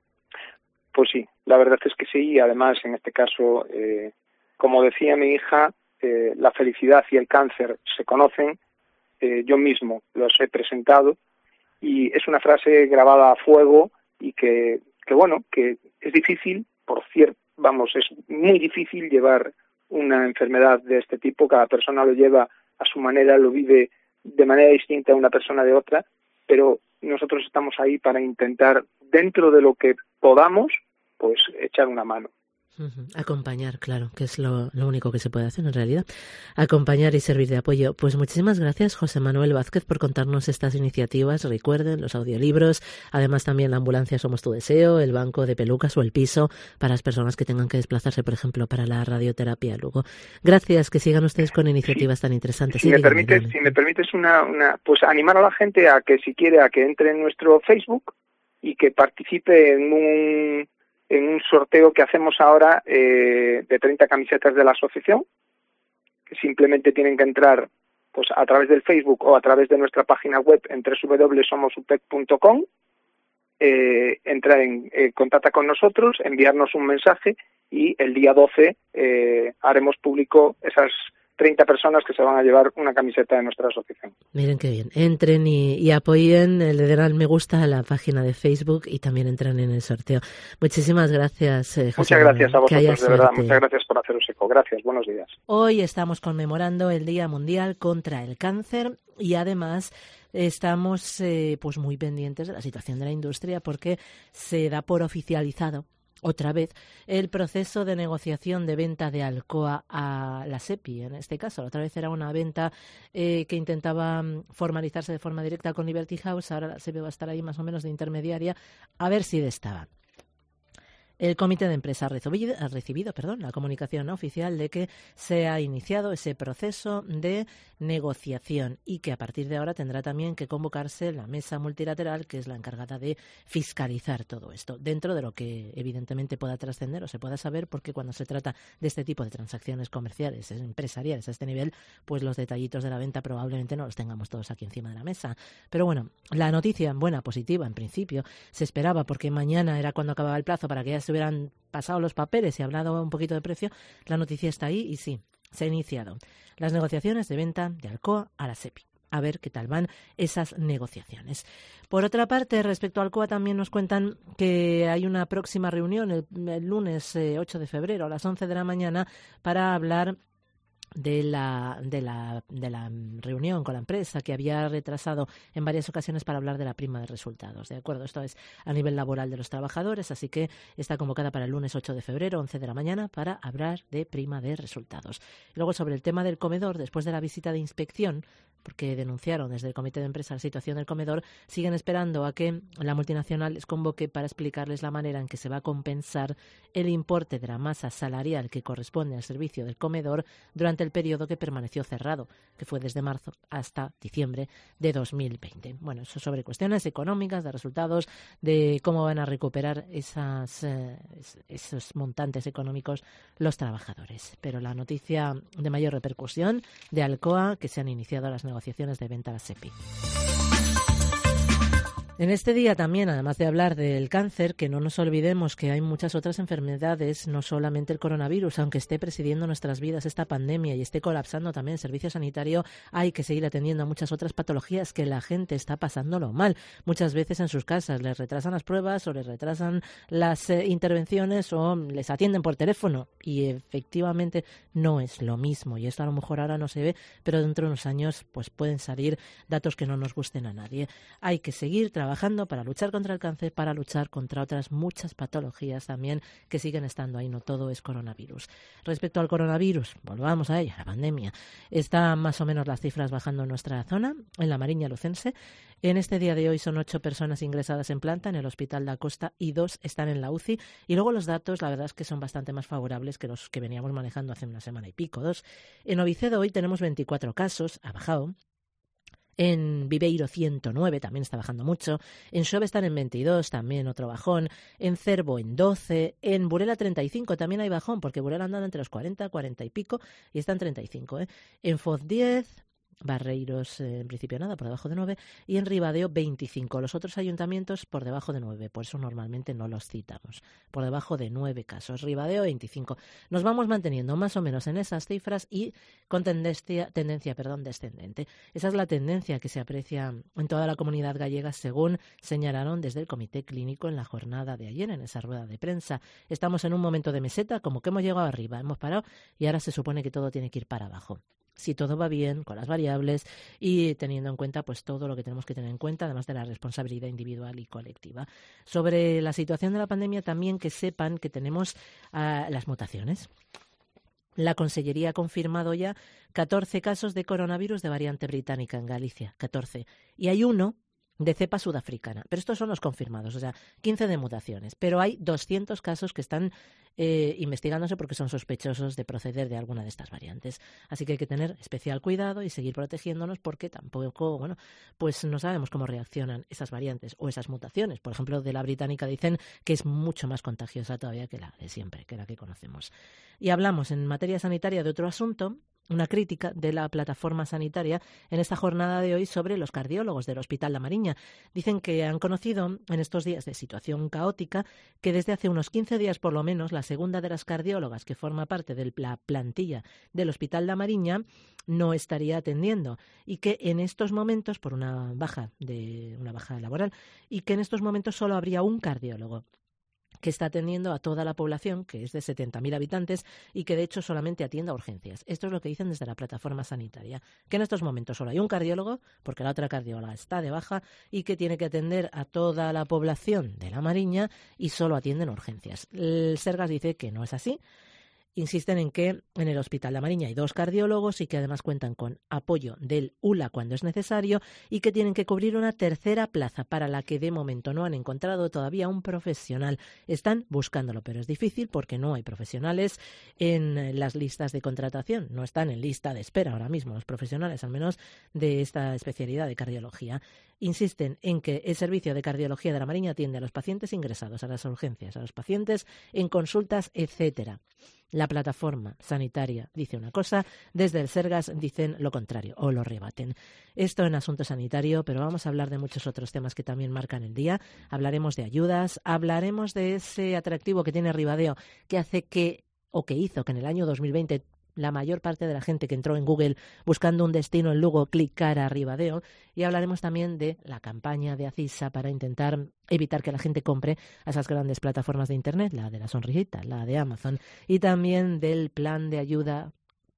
Pues sí, la verdad es que sí, y además en este caso, como decía mi hija, la felicidad y el cáncer se conocen, yo mismo los he presentado, y es una frase grabada a fuego y que es difícil, es muy difícil llevar una enfermedad de este tipo. Cada persona lo lleva a su manera, lo vive de manera distinta a una persona de otra, pero nosotros estamos ahí para intentar, dentro de lo que podamos, pues echar una mano. Acompañar, claro, que es lo único que se puede hacer en realidad. Acompañar y servir de apoyo. Pues muchísimas gracias, José Manuel Vázquez, por contarnos estas iniciativas. Recuerden, los audiolibros, además también la ambulancia Somos tu Deseo, el banco de pelucas o el piso para las personas que tengan que desplazarse, por ejemplo, para la radioterapia luego. Gracias, que sigan ustedes con iniciativas tan interesantes. Si me permites pues animar a la gente a que, si quiere, a que entre en nuestro Facebook y que participe en un sorteo que hacemos ahora de 30 camisetas de la asociación, que simplemente tienen que entrar pues a través del Facebook o a través de nuestra página web en www.somosupec.com, entrar en contacta con nosotros, enviarnos un mensaje, y el día 12 haremos público esas 30 personas que se van a llevar una camiseta de nuestra asociación. Miren qué bien. Entren y apoyen, le den al me gusta a la página de Facebook y también entran en el sorteo. Muchísimas gracias, José. Muchas gracias a vosotros, de verdad. Suerte. Muchas gracias por haceros eco. Gracias, buenos días. Hoy estamos conmemorando el Día Mundial contra el Cáncer y además estamos pues muy pendientes de la situación de la industria porque se da por oficializado otra vez el proceso de negociación de venta de Alcoa a la SEPI. En este caso, otra vez era una venta que intentaba formalizarse de forma directa con Liberty House. Ahora la SEPI va a estar ahí más o menos de intermediaria a ver si destaba. El comité de empresa ha recibido la comunicación oficial de que se ha iniciado ese proceso de negociación y que a partir de ahora tendrá también que convocarse la mesa multilateral, que es la encargada de fiscalizar todo esto, dentro de lo que evidentemente pueda trascender o se pueda saber, porque cuando se trata de este tipo de transacciones comerciales, empresariales a este nivel, pues los detallitos de la venta probablemente no los tengamos todos aquí encima de la mesa. Pero bueno, la noticia buena, positiva, en principio, se esperaba porque mañana era cuando acababa el plazo para que ya se hubieran pasado los papeles y hablado un poquito de precio. La noticia está ahí y sí, se ha iniciado las negociaciones de venta de Alcoa a la SEPI. A ver qué tal van esas negociaciones. Por otra parte, respecto a Alcoa, también nos cuentan que hay una próxima reunión el lunes 8 de febrero a las 11 de la mañana para hablar de la reunión con la empresa que había retrasado en varias ocasiones para hablar de la prima de resultados. ¿De acuerdo? Esto es a nivel laboral de los trabajadores, así que está convocada para el lunes 8 de febrero, 11 de la mañana, para hablar de prima de resultados. Y luego, sobre el tema del comedor, después de la visita de inspección, porque denunciaron desde el comité de empresa la situación del comedor, siguen esperando a que la multinacional les convoque para explicarles la manera en que se va a compensar el importe de la masa salarial que corresponde al servicio del comedor durante el periodo que permaneció cerrado, que fue desde marzo hasta diciembre de 2020. Bueno, eso sobre cuestiones económicas, de resultados, de cómo van a recuperar esos montantes económicos los trabajadores. Pero la noticia de mayor repercusión de Alcoa, que se han iniciado las negociaciones de venta a la SEPI. En este día también, además de hablar del cáncer, que no nos olvidemos que hay muchas otras enfermedades, no solamente el coronavirus, aunque esté presidiendo nuestras vidas esta pandemia y esté colapsando también el servicio sanitario, hay que seguir atendiendo a muchas otras patologías que la gente está pasándolo mal. Muchas veces en sus casas les retrasan las pruebas o les retrasan las intervenciones o les atienden por teléfono y efectivamente no es lo mismo. Y esto a lo mejor ahora no se ve, pero dentro de unos años pues pueden salir datos que no nos gusten a nadie. Hay que seguir trabajando para luchar contra el cáncer, para luchar contra otras muchas patologías también que siguen estando ahí, no todo es coronavirus. Respecto al coronavirus, volvamos a ella, la pandemia. Están más o menos las cifras bajando en nuestra zona, en la Mariña Lucense. En este día de hoy son 8 personas ingresadas en planta en el Hospital da Costa y 2 están en la UCI. Y luego los datos, la verdad es que son bastante más favorables que los que veníamos manejando hace una semana y pico, 2. En Ovicedo hoy tenemos 24 casos, ha bajado. En Viveiro 109, también está bajando mucho. En Xove están en 22, también otro bajón. En Cervo en 12. En Burela 35, también hay bajón, porque Burela andan entre los 40 y pico y están 35. En Foz 10, Barreiros en principio nada, por debajo de 9. Y en Ribadeo 25. Los otros ayuntamientos por debajo de 9, por eso normalmente no los citamos. Por debajo de 9 casos. Ribadeo 25. Nos vamos manteniendo más o menos en esas cifras y con tendencia descendente. Esa es la tendencia que se aprecia en toda la comunidad gallega, según señalaron desde el Comité Clínico en la jornada de ayer, en esa rueda de prensa. Estamos en un momento de meseta, como que hemos llegado arriba, hemos parado y ahora se supone que todo tiene que ir para abajo. Si todo va bien con las variables y teniendo en cuenta pues todo lo que tenemos que tener en cuenta, además de la responsabilidad individual y colectiva. Sobre la situación de la pandemia, también que sepan que tenemos las mutaciones. La Consellería ha confirmado ya 14 casos de coronavirus de variante británica en Galicia, 14. Y hay uno de cepa sudafricana. Pero estos son los confirmados, o sea, 15 de mutaciones. Pero hay 200 casos que están investigándose porque son sospechosos de proceder de alguna de estas variantes. Así que hay que tener especial cuidado y seguir protegiéndonos porque tampoco, pues no sabemos cómo reaccionan esas variantes o esas mutaciones. Por ejemplo, de la británica dicen que es mucho más contagiosa todavía que la de siempre, que la que conocemos. Y hablamos en materia sanitaria de otro asunto, una crítica de la plataforma sanitaria en esta jornada de hoy sobre los cardiólogos del Hospital La Mariña. Dicen que han conocido en estos días de situación caótica que desde hace unos 15 días por lo menos la segunda de las cardiólogas que forma parte de la plantilla del Hospital La Mariña no estaría atendiendo y que en estos momentos, por una baja laboral, y que en estos momentos solo habría un cardiólogo que está atendiendo a toda la población, que es de 70.000 habitantes, y que de hecho solamente atiende a urgencias. Esto es lo que dicen desde la plataforma sanitaria, que en estos momentos solo hay un cardiólogo, porque la otra cardióloga está de baja, y que tiene que atender a toda la población de La Mariña y solo atienden urgencias. El Sergas dice que no es así. Insisten en que en el Hospital La Mariña hay 2 cardiólogos y que además cuentan con apoyo del ULA cuando es necesario y que tienen que cubrir una tercera plaza para la que de momento no han encontrado todavía un profesional. Están buscándolo, pero es difícil porque no hay profesionales en las listas de contratación. No están en lista de espera ahora mismo los profesionales, al menos de esta especialidad de cardiología. Insisten en que el servicio de cardiología de La Mariña atiende a los pacientes ingresados a las urgencias, a los pacientes en consultas, etcétera. La plataforma sanitaria dice una cosa, desde el Sergas dicen lo contrario o lo rebaten. Esto en asunto sanitario, pero vamos a hablar de muchos otros temas que también marcan el día. Hablaremos de ayudas, hablaremos de ese atractivo que tiene Ribadeo, que hizo que en el año 2020 la mayor parte de la gente que entró en Google buscando un destino en Lugo clicara a Ribadeo, y hablaremos también de la campaña de Acisa para intentar evitar que la gente compre a esas grandes plataformas de Internet, la de la sonrisita, la de Amazon, y también del plan de ayuda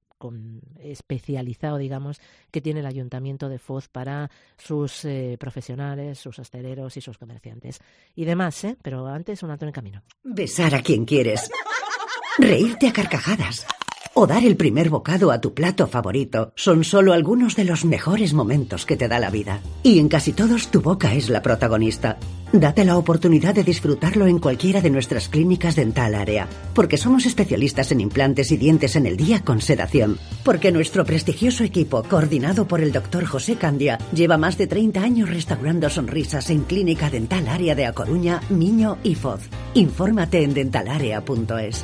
especializado, digamos, que tiene el Ayuntamiento de Foz para sus profesionales, sus hosteleros y sus comerciantes. Y demás, pero antes un alto en el camino. Besar a quien quieres. Reírte a carcajadas. O dar el primer bocado a tu plato favorito son solo algunos de los mejores momentos que te da la vida. Y en casi todos tu boca es la protagonista. Date la oportunidad de disfrutarlo en cualquiera de nuestras clínicas Dental Area, porque somos especialistas en implantes y dientes en el día con sedación. Porque nuestro prestigioso equipo, coordinado por el Dr. José Candia, lleva más de 30 años restaurando sonrisas en Clínica Dental Area de A Coruña, Miño y Foz. Infórmate en dentalarea.es.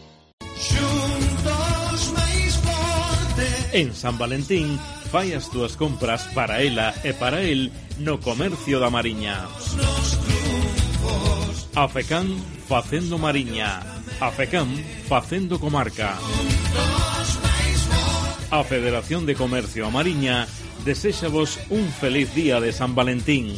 En San Valentín, fai as túas compras para ela e para el no comercio da Mariña. Afecán facendo Mariña. Afecán facendo comarca. A Federación de Comercio a Mariña deséxavos un feliz día de San Valentín.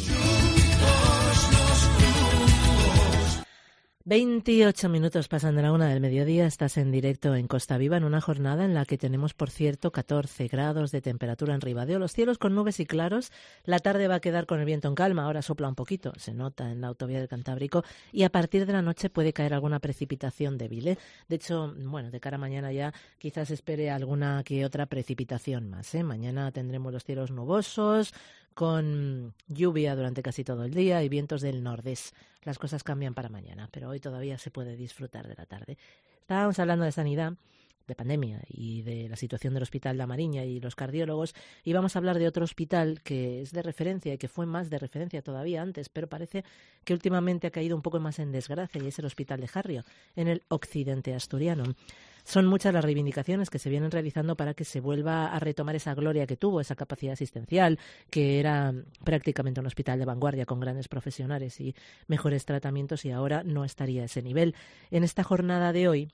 28 minutos pasan de la 1 del mediodía, estás en directo en Costa Viva en una jornada en la que tenemos, por cierto, 14 grados de temperatura en Ribadeo, los cielos con nubes y claros, la tarde va a quedar con el viento en calma, ahora sopla un poquito, se nota en la autovía del Cantábrico, y a partir de la noche puede caer alguna precipitación débil, ¿eh? De hecho, de cara a mañana ya quizás espere alguna que otra precipitación más, ¿eh? Mañana tendremos los cielos nubosos, con lluvia durante casi todo el día y vientos del nordés. Las cosas cambian para mañana, pero hoy todavía se puede disfrutar de la tarde. Estábamos hablando de sanidad, de pandemia y de la situación del Hospital La Mariña y los cardiólogos, y vamos a hablar de otro hospital que es de referencia y que fue más de referencia todavía antes, pero parece que últimamente ha caído un poco más en desgracia, y es el Hospital de Jarrio, en el occidente asturiano. Son muchas las reivindicaciones que se vienen realizando para que se vuelva a retomar esa gloria que tuvo, esa capacidad asistencial, que era prácticamente un hospital de vanguardia con grandes profesionales y mejores tratamientos, y ahora no estaría a ese nivel. En esta jornada de hoy,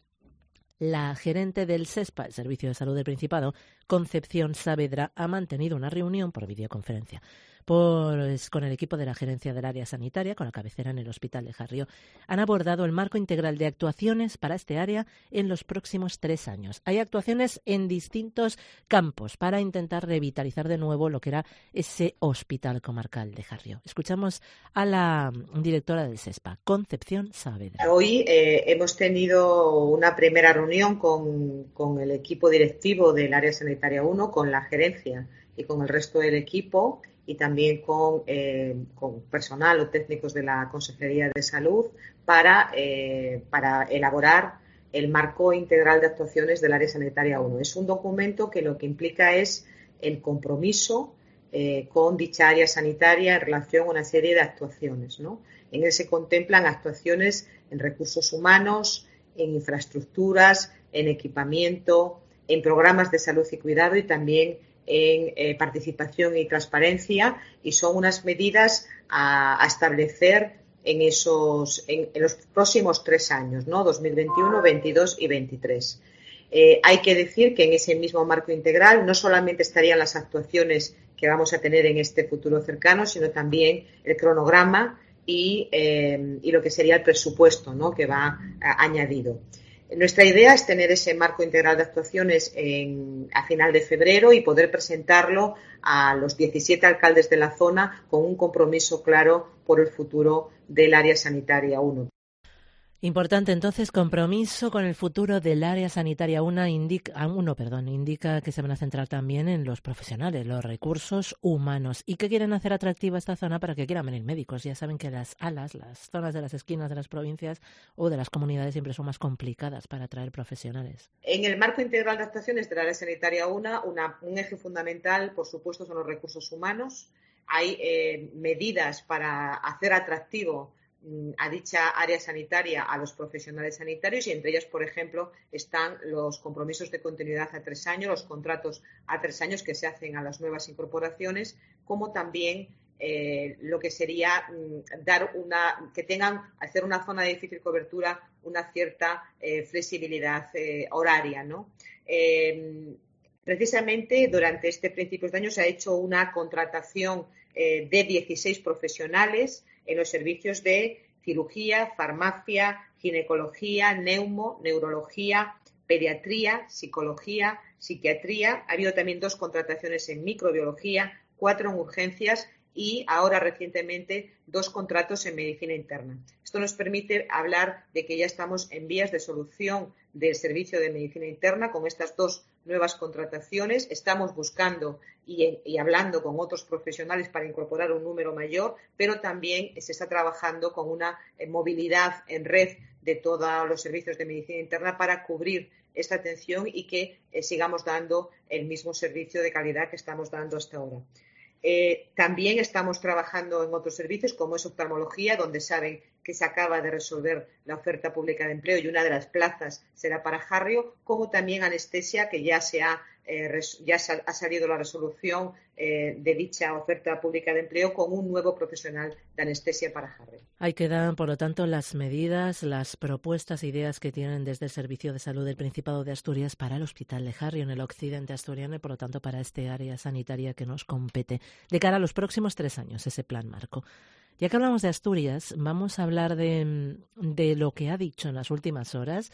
la gerente del SESPA, el Servicio de Salud del Principado, Concepción Saavedra, ha mantenido una reunión por videoconferencia con el equipo de la gerencia del área sanitaria, con la cabecera en el Hospital de Jarrio. Han abordado el marco integral de actuaciones para este área en los próximos 3 años. Hay actuaciones en distintos campos para intentar revitalizar de nuevo lo que era ese hospital comarcal de Jarrio. Escuchamos a la directora del SESPA, Concepción Saavedra. Hoy hemos tenido una primera reunión con el equipo directivo del área sanitaria 1, con la gerencia y con el resto del equipo, y también con personal o técnicos de la Consejería de Salud para elaborar el marco integral de actuaciones del área sanitaria 1. Es un documento que lo que implica es el compromiso con dicha área sanitaria en relación a una serie de actuaciones, ¿no? En él se contemplan actuaciones en recursos humanos, en infraestructuras, en equipamiento, en programas de salud y cuidado y también en participación y transparencia, y son unas medidas a establecer en los próximos 3 años, ¿no? 2021, 22 y 23. Hay que decir que en ese mismo marco integral no solamente estarían las actuaciones que vamos a tener en este futuro cercano, sino también el cronograma y lo que sería el presupuesto, ¿no?, que va añadido. Nuestra idea es tener ese marco integral de actuaciones a final de febrero y poder presentarlo a los 17 alcaldes de la zona con un compromiso claro por el futuro del área sanitaria 1. Importante, entonces, compromiso con el futuro del área sanitaria 1 indica que se van a centrar también en los profesionales, los recursos humanos. ¿Y qué quieren hacer atractiva esta zona para que quieran venir médicos? Ya saben que las zonas de las esquinas de las provincias o de las comunidades siempre son más complicadas para atraer profesionales. En el marco integral de actuaciones del área sanitaria 1, un eje fundamental, por supuesto, son los recursos humanos. Hay medidas para hacer atractivo a dicha área sanitaria a los profesionales sanitarios, y entre ellas, por ejemplo, están los compromisos de continuidad a 3 años, los contratos a 3 años que se hacen a las nuevas incorporaciones, como también lo que sería hacer una zona de difícil cobertura una cierta flexibilidad horaria, ¿no? Precisamente durante este principios de año se ha hecho una contratación de 16 profesionales en los servicios de cirugía, farmacia, ginecología, neurología, pediatría, psicología, psiquiatría. Ha habido también 2 contrataciones en microbiología, 4 en urgencias y ahora recientemente 2 contratos en medicina interna. Esto nos permite hablar de que ya estamos en vías de solución del servicio de medicina interna con estas 2 nuevas contrataciones. Estamos buscando y hablando con otros profesionales para incorporar un número mayor, pero también se está trabajando con una movilidad en red de todos los servicios de medicina interna para cubrir esta atención y que sigamos dando el mismo servicio de calidad que estamos dando hasta ahora. También estamos trabajando en otros servicios como es oftalmología, donde saben que se acaba de resolver la oferta pública de empleo y una de las plazas será para Harrio, como también anestesia, que ya ha salido la resolución de dicha oferta pública de empleo con un nuevo profesional de anestesia para Harrio. Ahí quedan, por lo tanto, las medidas, las propuestas e ideas que tienen desde el Servicio de Salud del Principado de Asturias para el Hospital de Harrio en el occidente asturiano y, por lo tanto, para este área sanitaria que nos compete de cara a los próximos 3 años, ese plan marco. Ya que hablamos de Asturias, vamos a hablar de lo que ha dicho en las últimas horas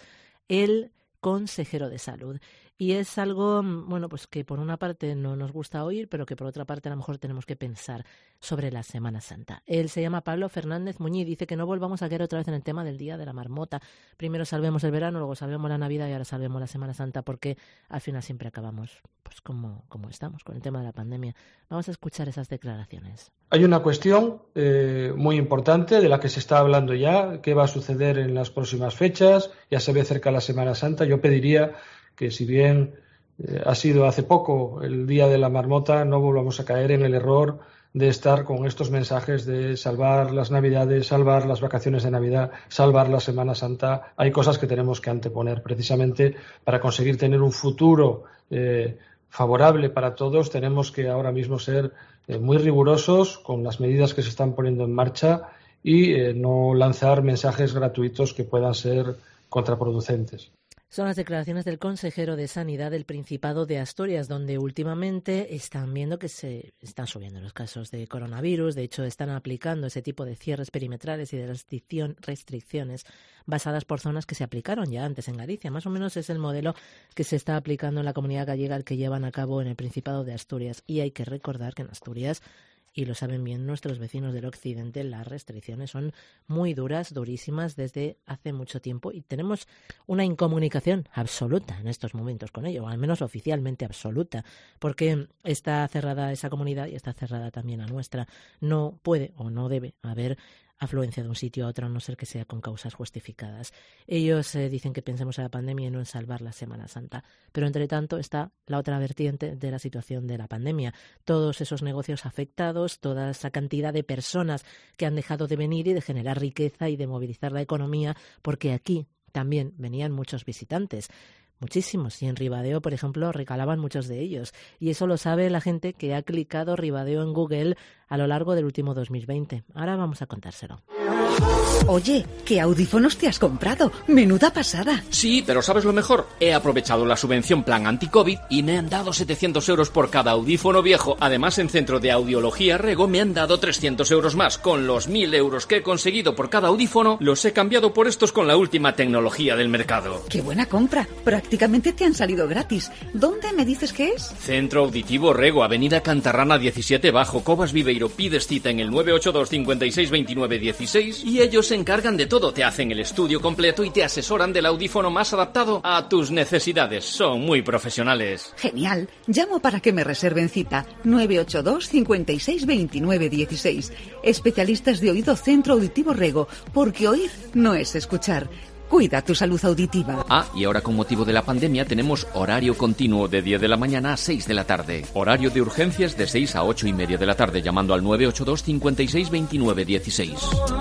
el consejero de Salud. Y es algo, pues que por una parte no nos gusta oír, pero que por otra parte a lo mejor tenemos que pensar sobre la Semana Santa. Él se llama Pablo Fernández Muñiz, dice que no volvamos a caer otra vez en el tema del Día de la Marmota. Primero salvemos el verano, luego salvemos la Navidad y ahora salvemos la Semana Santa, porque al final siempre acabamos pues como estamos, con el tema de la pandemia. Vamos a escuchar esas declaraciones. Hay una cuestión muy importante de la que se está hablando ya, qué va a suceder en las próximas fechas. Ya se ve cerca la Semana Santa. Yo pediría que, si bien ha sido hace poco el Día de la Marmota, no volvamos a caer en el error de estar con estos mensajes de salvar las Navidades, salvar las vacaciones de Navidad, salvar la Semana Santa. Hay cosas que tenemos que anteponer precisamente para conseguir tener un futuro favorable para todos. Tenemos que ahora mismo ser muy rigurosos con las medidas que se están poniendo en marcha y no lanzar mensajes gratuitos que puedan ser contraproducentes. Son las declaraciones del consejero de Sanidad del Principado de Asturias, donde últimamente están viendo que se están subiendo los casos de coronavirus. De hecho, están aplicando ese tipo de cierres perimetrales y de restricciones basadas por zonas que se aplicaron ya antes en Galicia. Más o menos es el modelo que se está aplicando en la Comunidad Gallega, el que llevan a cabo en el Principado de Asturias. Y hay que recordar que en Asturias, y lo saben bien nuestros vecinos del occidente, las restricciones son muy duras, durísimas desde hace mucho tiempo, y tenemos una incomunicación absoluta en estos momentos con ello, o al menos oficialmente absoluta, porque está cerrada esa comunidad y está cerrada también la nuestra. No puede o no debe haber afluencia de un sitio a otro, a no ser que sea con causas justificadas. Ellos dicen que pensemos en la pandemia y no en salvar la Semana Santa. Pero, entre tanto, está la otra vertiente de la situación de la pandemia. Todos esos negocios afectados, toda esa cantidad de personas que han dejado de venir y de generar riqueza y de movilizar la economía, porque aquí también venían muchos visitantes. muchísimos. Y en Ribadeo, por ejemplo, recalaban muchos de ellos. Y eso lo sabe la gente que ha clicado Ribadeo en Google a lo largo del último 2020. Ahora vamos a contárselo. Oye, ¿qué audífonos te has comprado? ¡Menuda pasada! Sí, pero ¿sabes lo mejor? He aprovechado la subvención Plan Anti-COVID y me han dado 700 euros por cada audífono viejo. Además, en Centro de Audiología Rego me han dado 300 euros más. Con los 1.000 euros que he conseguido por cada audífono, los he cambiado por estos con la última tecnología del mercado. ¡Qué buena compra! Prácticamente te han salido gratis. ¿Dónde me dices que es? Centro Auditivo Rego, Avenida Cantarrana 17 Bajo, Cobas Viveiro. Pides cita en el 982 56 29 16 y ellos se encargan de todo. Te hacen el estudio completo y te asesoran del audífono más adaptado a tus necesidades. Son muy profesionales. Genial. Llamo para que me reserven cita. 982 56 29 16. Especialistas de oído Centro Auditivo Rego, porque oír no es escuchar. Cuida tu salud auditiva. Y ahora con motivo de la pandemia tenemos horario continuo de 10 de la mañana a 6 de la tarde. Horario de urgencias de 6 a 8 y media de la tarde, llamando al 982 56 29 16.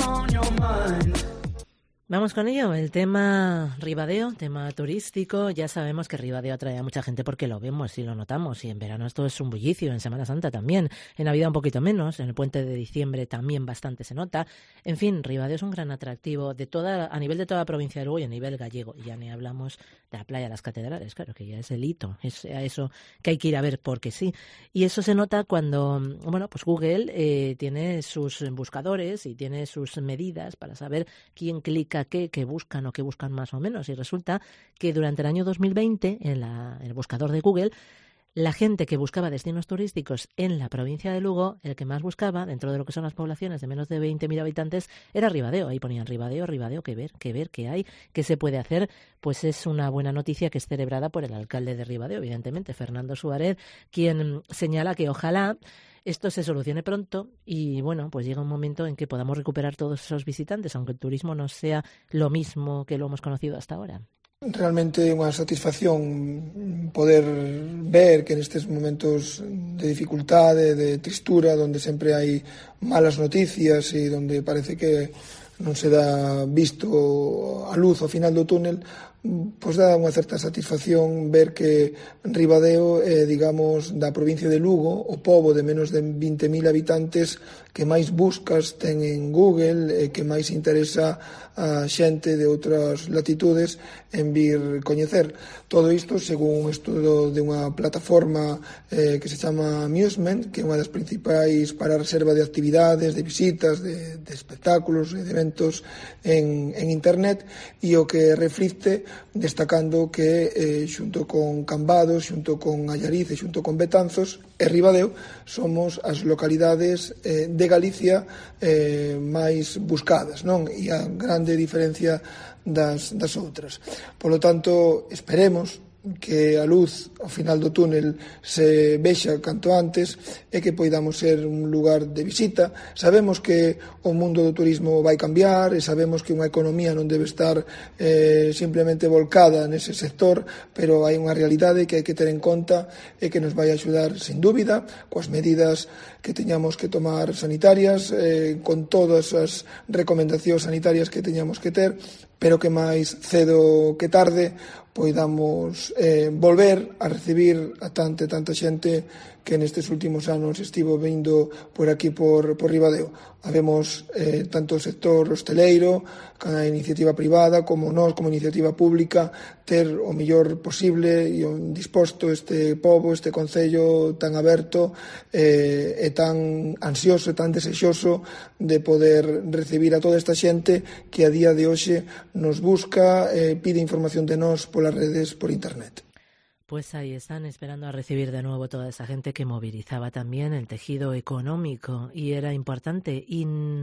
Vamos con ello, el tema Ribadeo, tema turístico. Ya sabemos que Ribadeo atrae a mucha gente porque lo vemos y lo notamos. Y en verano esto es un bullicio, en Semana Santa también. En Navidad un poquito menos, en el puente de diciembre también bastante se nota. En fin, Ribadeo es un gran atractivo a nivel de toda la provincia de Lugo y a nivel gallego. Y ya ni hablamos de la playa de las Catedrales, claro, que ya es el hito. Es a eso que hay que ir a ver porque sí. Y eso se nota cuando, pues Google tiene sus buscadores y tiene sus medidas para saber quién clica qué buscan o qué buscan más o menos. Y resulta que durante el año 2020, en el buscador de Google, la gente que buscaba destinos turísticos en la provincia de Lugo, el que más buscaba, dentro de lo que son las poblaciones de menos de 20.000 habitantes, era Ribadeo. Ahí ponían Ribadeo, qué ver, qué hay, qué se puede hacer. Pues es una buena noticia que es celebrada por el alcalde de Ribadeo, evidentemente, Fernando Suárez, quien señala que ojalá esto se solucione pronto y, pues llega un momento en que podamos recuperar todos esos visitantes, aunque el turismo no sea lo mismo que lo hemos conocido hasta ahora. Realmente unha satisfacción poder ver que nestes momentos de dificultade, de tristura, onde sempre hai malas noticias e onde parece que non se dá visto a luz ao final do túnel, pois dá unha certa satisfacción ver que Ribadeo é, digamos, da provincia de Lugo, o pobo de menos de 20.000 habitantes que máis buscas ten en Google e que máis interesa a xente de outras latitudes en vir coñecer. Todo isto según un estudo de unha plataforma que se chama Amusement, que é unha das principais para a reserva de actividades, de visitas, de espectáculos e de eventos en internet, e o que reflicte destacando que xunto con Cambados, xunto con Allariz e xunto con Betanzos e Ribadeo somos as localidades de Galicia máis buscadas, non? E a grande diferencia das outras. Por lo tanto, esperemos que a luz ao final do túnel se vexa canto antes e que poidamos ser un lugar de visita. Sabemos que o mundo do turismo vai cambiar e sabemos que unha economía non debe estar simplemente volcada nese sector, pero hai unha realidade que hai que ter en conta e que nos vai axudar, sin dúbida, coas medidas que teñamos que tomar sanitarias, con todas as recomendacións sanitarias que teñamos que ter, pero que máis cedo que tarde poidamos volver a recibir a tanta xente que nestes últimos anos estivo vindo por aquí por Ribadeo. Habemos tanto o sector hosteleiro, cada iniciativa privada, como nós, como iniciativa pública, ter o mellor posible e disposto este pobo, este concello tan aberto e tan ansioso e tan desexoso de poder recibir a toda esta xente que a día de hoxe nos busca, pide información de nós polas redes, por internet. Pues ahí están esperando a recibir de nuevo toda esa gente que movilizaba también el tejido económico y era importante y,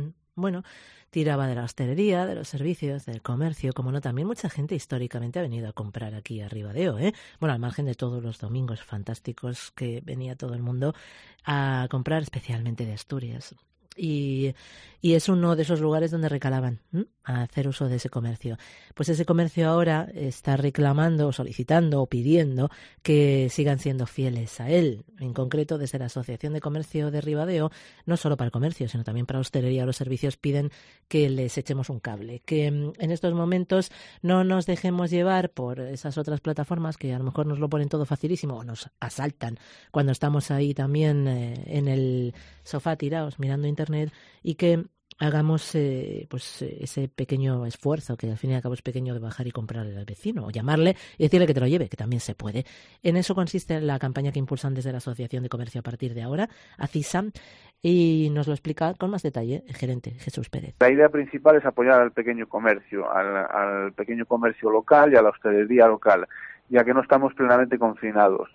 tiraba de la hostelería, de los servicios, del comercio, como no, también mucha gente históricamente ha venido a comprar aquí a Ribadeo, al margen de todos los domingos fantásticos que venía todo el mundo a comprar, especialmente de Asturias. Y es uno de esos lugares donde recalaban a hacer uso de ese comercio. Pues ese comercio ahora está reclamando, solicitando o pidiendo que sigan siendo fieles a él. En concreto, desde la Asociación de Comercio de Ribadeo, no solo para el comercio, sino también para hostelería o los servicios, piden que les echemos un cable. Que en estos momentos no nos dejemos llevar por esas otras plataformas que a lo mejor nos lo ponen todo facilísimo o nos asaltan cuando estamos ahí también en el sofá tirados mirando internet, y que hagamos ese pequeño esfuerzo, que al fin y al cabo es pequeño, de bajar y comprarle al vecino o llamarle y decirle que te lo lleve, que también se puede. En eso consiste la campaña que impulsan desde la Asociación de Comercio a partir de ahora, ACISAM, y nos lo explica con más detalle el gerente Jesús Pérez. La idea principal es apoyar al pequeño comercio, al pequeño comercio local y a la hostelería local, ya que no estamos plenamente confinados.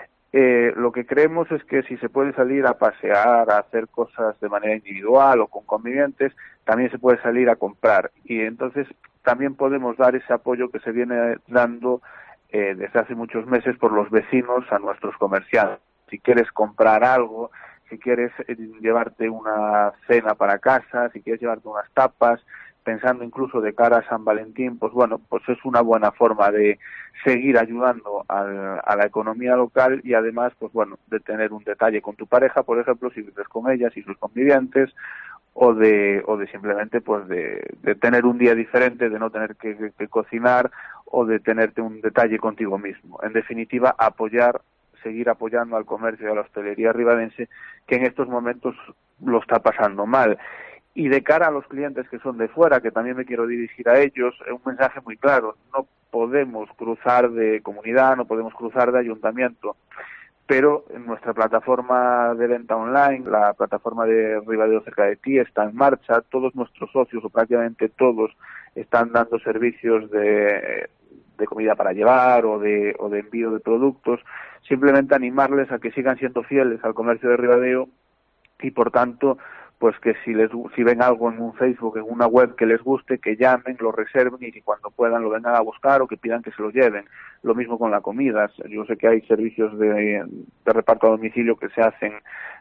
Lo que creemos es que si se puede salir a pasear, a hacer cosas de manera individual o con convivientes, también se puede salir a comprar. Y entonces también podemos dar ese apoyo que se viene dando desde hace muchos meses por los vecinos a nuestros comerciantes. Si quieres comprar algo, si quieres llevarte una cena para casa, si quieres llevarte unas tapas, pensando incluso de cara a San Valentín, pues bueno, pues es una buena forma de seguir ayudando a la economía local y además, pues bueno, de tener un detalle con tu pareja, por ejemplo, si vives con ellas y sus convivientes, o de simplemente pues de tener un día diferente, de no tener que cocinar, o de tenerte un detalle contigo mismo. En definitiva, seguir apoyando al comercio y a la hostelería ribadense, que en estos momentos lo está pasando mal. Y de cara a los clientes que son de fuera, que también me quiero dirigir a ellos, un mensaje muy claro: no podemos cruzar de comunidad, no podemos cruzar de ayuntamiento, pero en nuestra plataforma de venta online, la plataforma de Ribadeo Cerca de Ti, está en marcha. Todos nuestros socios, o prácticamente todos, están dando servicios de comida para llevar o de envío de productos. Simplemente animarles a que sigan siendo fieles al comercio de Ribadeo y, por tanto, pues que si ven algo en un Facebook, en una web que les guste, que llamen, lo reserven y que cuando puedan lo vengan a buscar o que pidan que se lo lleven. Lo mismo con la comida. Yo sé que hay servicios de reparto a domicilio que se hacen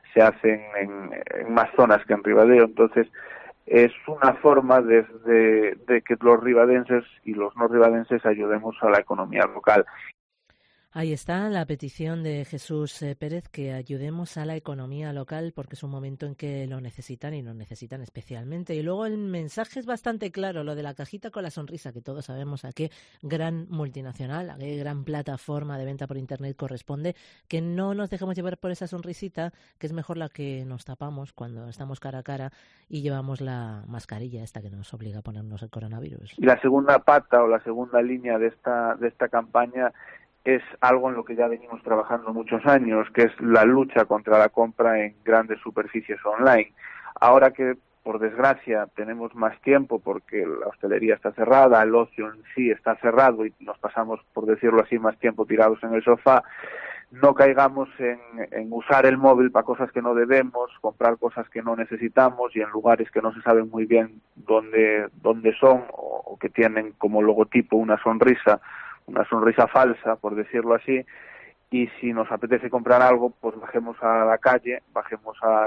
en más zonas que en Ribadeo. Entonces, es una forma de que los ribadenses y los no ribadenses ayudemos a la economía local. Ahí está la petición de Jesús Pérez, que ayudemos a la economía local, porque es un momento en que lo necesitan y lo necesitan especialmente. Y luego el mensaje es bastante claro, lo de la cajita con la sonrisa, que todos sabemos a qué gran multinacional, a qué gran plataforma de venta por Internet corresponde, que no nos dejemos llevar por esa sonrisita, que es mejor la que nos tapamos cuando estamos cara a cara y llevamos la mascarilla esta que nos obliga a ponernos el coronavirus. Y la segunda pata o la segunda línea de esta campaña es algo en lo que ya venimos trabajando muchos años, que es la lucha contra la compra en grandes superficies online. Ahora que, por desgracia, tenemos más tiempo porque la hostelería está cerrada, el ocio en sí está cerrado y nos pasamos, por decirlo así, más tiempo tirados en el sofá, no caigamos en usar el móvil para cosas que no debemos, comprar cosas que no necesitamos y en lugares que no se saben muy bien dónde son o que tienen como logotipo una sonrisa falsa, por decirlo así, y si nos apetece comprar algo, pues bajemos a la calle, bajemos a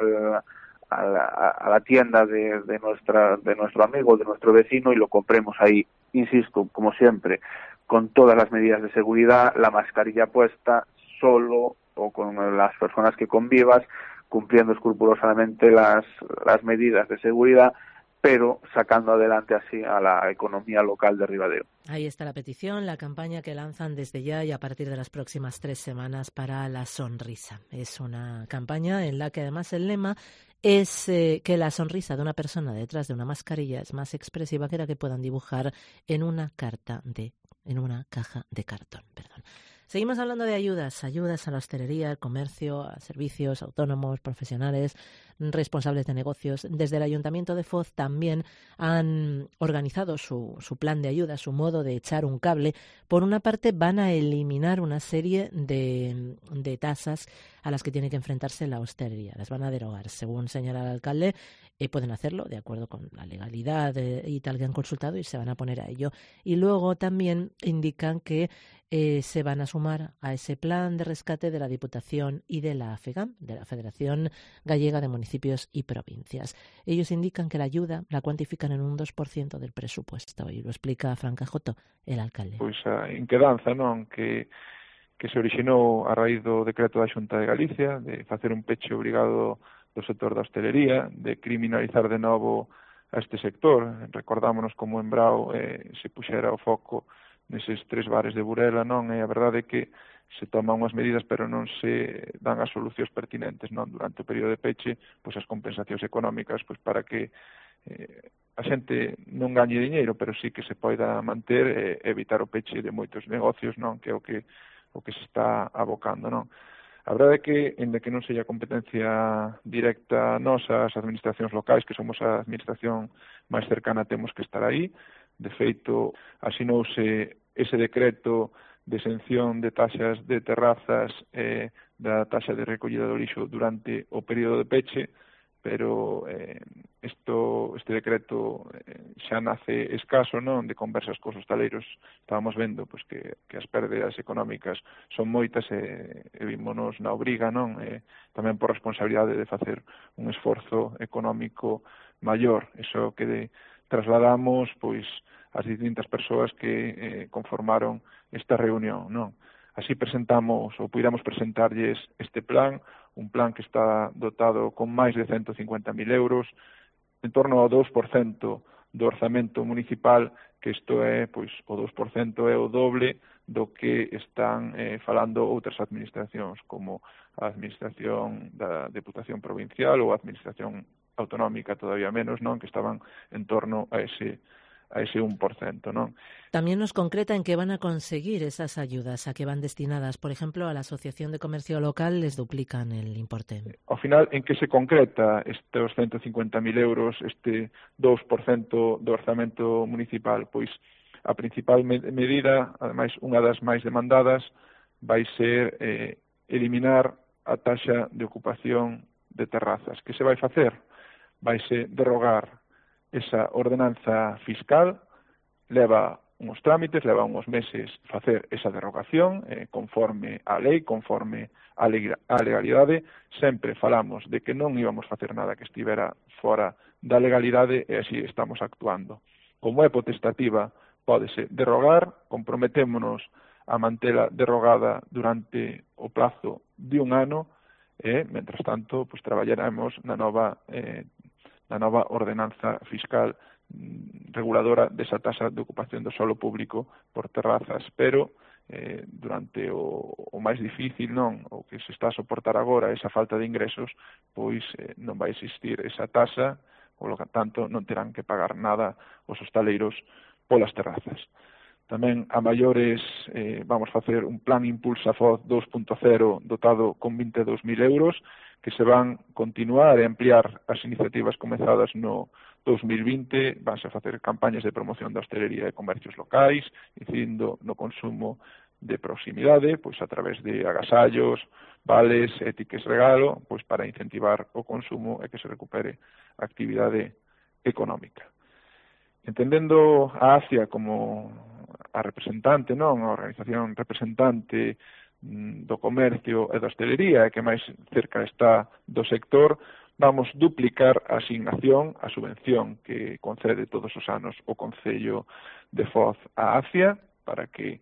la tienda de nuestro amigo, de nuestro vecino y lo compremos ahí. Insisto, como siempre, con todas las medidas de seguridad, la mascarilla puesta, solo o con las personas que convivas, cumpliendo escrupulosamente las medidas de seguridad, pero sacando adelante así a la economía local de Ribadeo. Ahí está la petición, la campaña que lanzan desde ya y a partir de las próximas 3 semanas para la sonrisa. Es una campaña en la que además el lema es que la sonrisa de una persona detrás de una mascarilla es más expresiva que la que puedan dibujar en una caja de cartón. Seguimos hablando de ayudas a la hostelería, al comercio, a servicios, autónomos, profesionales, responsables de negocios. Desde el Ayuntamiento de Foz también han organizado su plan de ayuda, su modo de echar un cable. Por una parte, van a eliminar una serie de tasas a las que tiene que enfrentarse la hostelería. Las van a derogar. Según señala el alcalde, pueden hacerlo de acuerdo con la legalidad y tal que han consultado y se van a poner a ello. Y luego también indican que se van a sumar a ese plan de rescate de la Diputación y de la FEGAM, de la Federación Gallega de Municipios y Provincias. Ellos indican que la ayuda la cuantifican en un 2% del presupuesto y lo explica Fran Cajoto, el alcalde. Pois a inquedanza, non, que se orixinou a raíz do decreto da Xunta de Galicia de facer un peche obrigado do sector da hostelería, de criminalizar de novo a este sector. Recordámonos como en Brao se puxera o foco neses 3 bares de Burela, non? E a verdade é que se toman unhas medidas pero non se dan as solucións pertinentes, non? Durante o período de peche, pois as compensacións económicas, pois para que a xente non gañe diñeiro, pero sí que se poida manter e evitar o peche de moitos negocios, non? Que é o que se está abocando, non? A verdade é que, ainda que non seja competencia directa nosa, as administracións locais, que somos a administración máis cercana, temos que estar aí. De feito, asinouse ese decreto de exención de taxas de terrazas da taxa de recollida do lixo durante o período de peche, pero este decreto xa nace escaso, non? De conversas cos hostaleiros estábamos vendo pois que as pérdidas económicas son moitas e vímonos na obriga, non? Tamén por responsabilidade de facer un esforzo económico maior. Iso que trasladamos pois as distintas persoas que conformaron esta reunión, non? Así presentamos ou puidamos presentarlles este plan, un plan que está dotado con máis de 150.000 euros, en torno ao 2% do orzamento municipal, que isto é, pois, o 2% é o doble do que están falando outras administracións, como a administración da Deputación Provincial ou a administración autonómica, todavía menos, non? Que estaban en torno a ese 1%, non? También nos concreta en qué van a conseguir esas ayudas, a qué van destinadas. Por ejemplo, a la Asociación de Comercio Local les duplican el importe. Ao final, en que se concreta estes 150.000 euros, este 2% do orzamento municipal? Pois a principal medida, ademais unha das máis demandadas, vai ser eliminar a taxa de ocupación de terrazas. Que se vai facer? Vaise derrogar esa ordenanza fiscal, leva uns trámites, leva uns meses facer esa derrogación, conforme á lei, conforme á legalidade. Sempre falamos de que non íbamos facer nada que estivera fora da legalidade e así estamos actuando. Como é potestativa, pódese derrogar, comprometémonos a mantela derrogada durante o plazo de un ano e, mentras tanto, pues, traballaremos na nova ordenanza fiscal reguladora desa taxa de ocupación do solo público por terrazas, pero durante o máis difícil, non, o que se está a soportar agora, esa falta de ingresos, pois non vai existir esa taxa, polo tanto non terán que pagar nada os hostaleiros polas terrazas. Tamén a maiores vamos facer un plan Impulsa FOZ 2.0 dotado con 22.000 euros, que se van continuar e ampliar as iniciativas comezadas no 2020, vanse a facer campañas de promoción da hostelería e comercios locais, incidindo no consumo de proximidade, pois a través de agasallos, vales e tickets regalo, pois para incentivar o consumo e que se recupere a actividade económica. Entendendo a ACIA como a representante, non, a organización representante do comercio e da hostelería, e que máis cerca está do sector, vamos duplicar a asignación, a subvención que concede todos os anos o Concello de Foz a ACIA, para que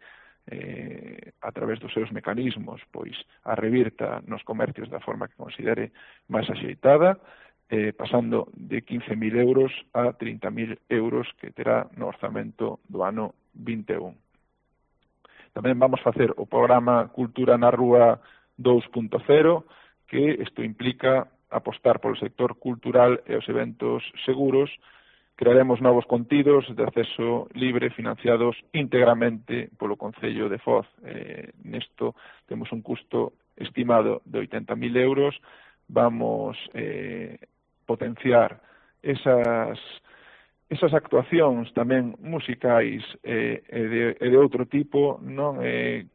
a través dos seus mecanismos pois a revirta nos comercios da forma que considere máis axeitada, pasando de 15.000 euros a 30.000 euros que terá no orzamento do ano 21. Tamén vamos facer o programa Cultura na Rúa 2.0, que isto implica apostar polo sector cultural e os eventos seguros. Crearemos novos contidos de acceso libre financiados íntegramente polo Concello de Foz. Nesto temos un custo estimado de 80.000 euros. Vamos potenciar esas actuacións tamén musicais e de outro tipo, non,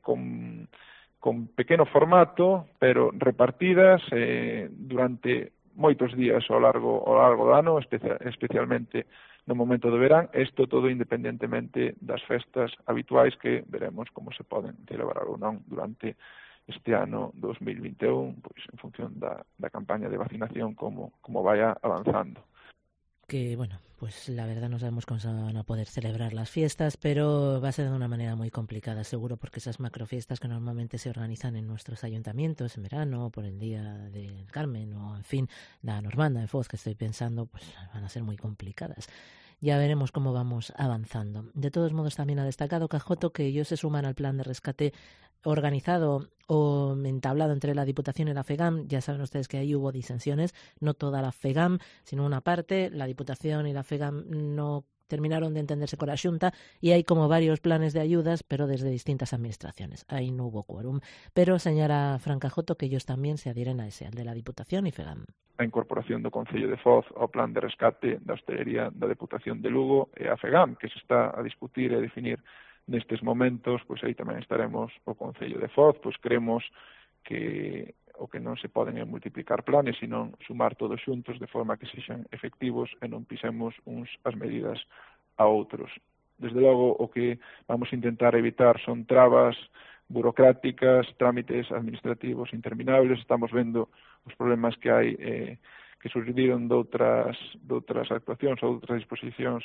con pequeno formato, pero repartidas durante moitos días ao largo do ano, especialmente no momento do verán, isto todo independentemente das festas habituais que veremos como se poden celebrar ou non durante este ano 2021, pois en función da campaña de vacinación como vaya avanzando. Que, bueno, pues la verdad no sabemos cómo se van a poder celebrar las fiestas, pero va a ser de una manera muy complicada, seguro, porque esas macrofiestas que normalmente se organizan en nuestros ayuntamientos en verano, por el Día del Carmen o, en fin, la Normanda de Foz, que estoy pensando, pues van a ser muy complicadas. Ya veremos cómo vamos avanzando. De todos modos, también ha destacado Cajoto que ellos se suman al plan de rescate organizado o entablado entre la Diputación y la FEGAM. Ya saben ustedes que ahí hubo disensiones, no toda la FEGAM, sino una parte. La Diputación y la FEGAM no terminaron de entenderse con la Xunta y hay como varios planes de ayudas, pero desde distintas administraciones. Ahí no hubo quórum. Pero señala Fran Cajoto que ellos también se adhieren a ese, al de la Diputación y FEGAM. A incorporación do Concello de Foz ao plan de rescate da hostelería da Deputación de Lugo e a FEGAM, que se está a discutir e a definir nestes momentos, pois aí tamén estaremos o Concello de Foz, pois creemos que o que non se poden é multiplicar planes, senón sumar todos xuntos de forma que sexan efectivos e non pisemos uns as medidas a outros. Desde logo, o que vamos a intentar evitar son trabas burocráticas, trámites administrativos interminables. Estamos vendo os problemas que hai que surgiron de outras actuacións ou outras disposicións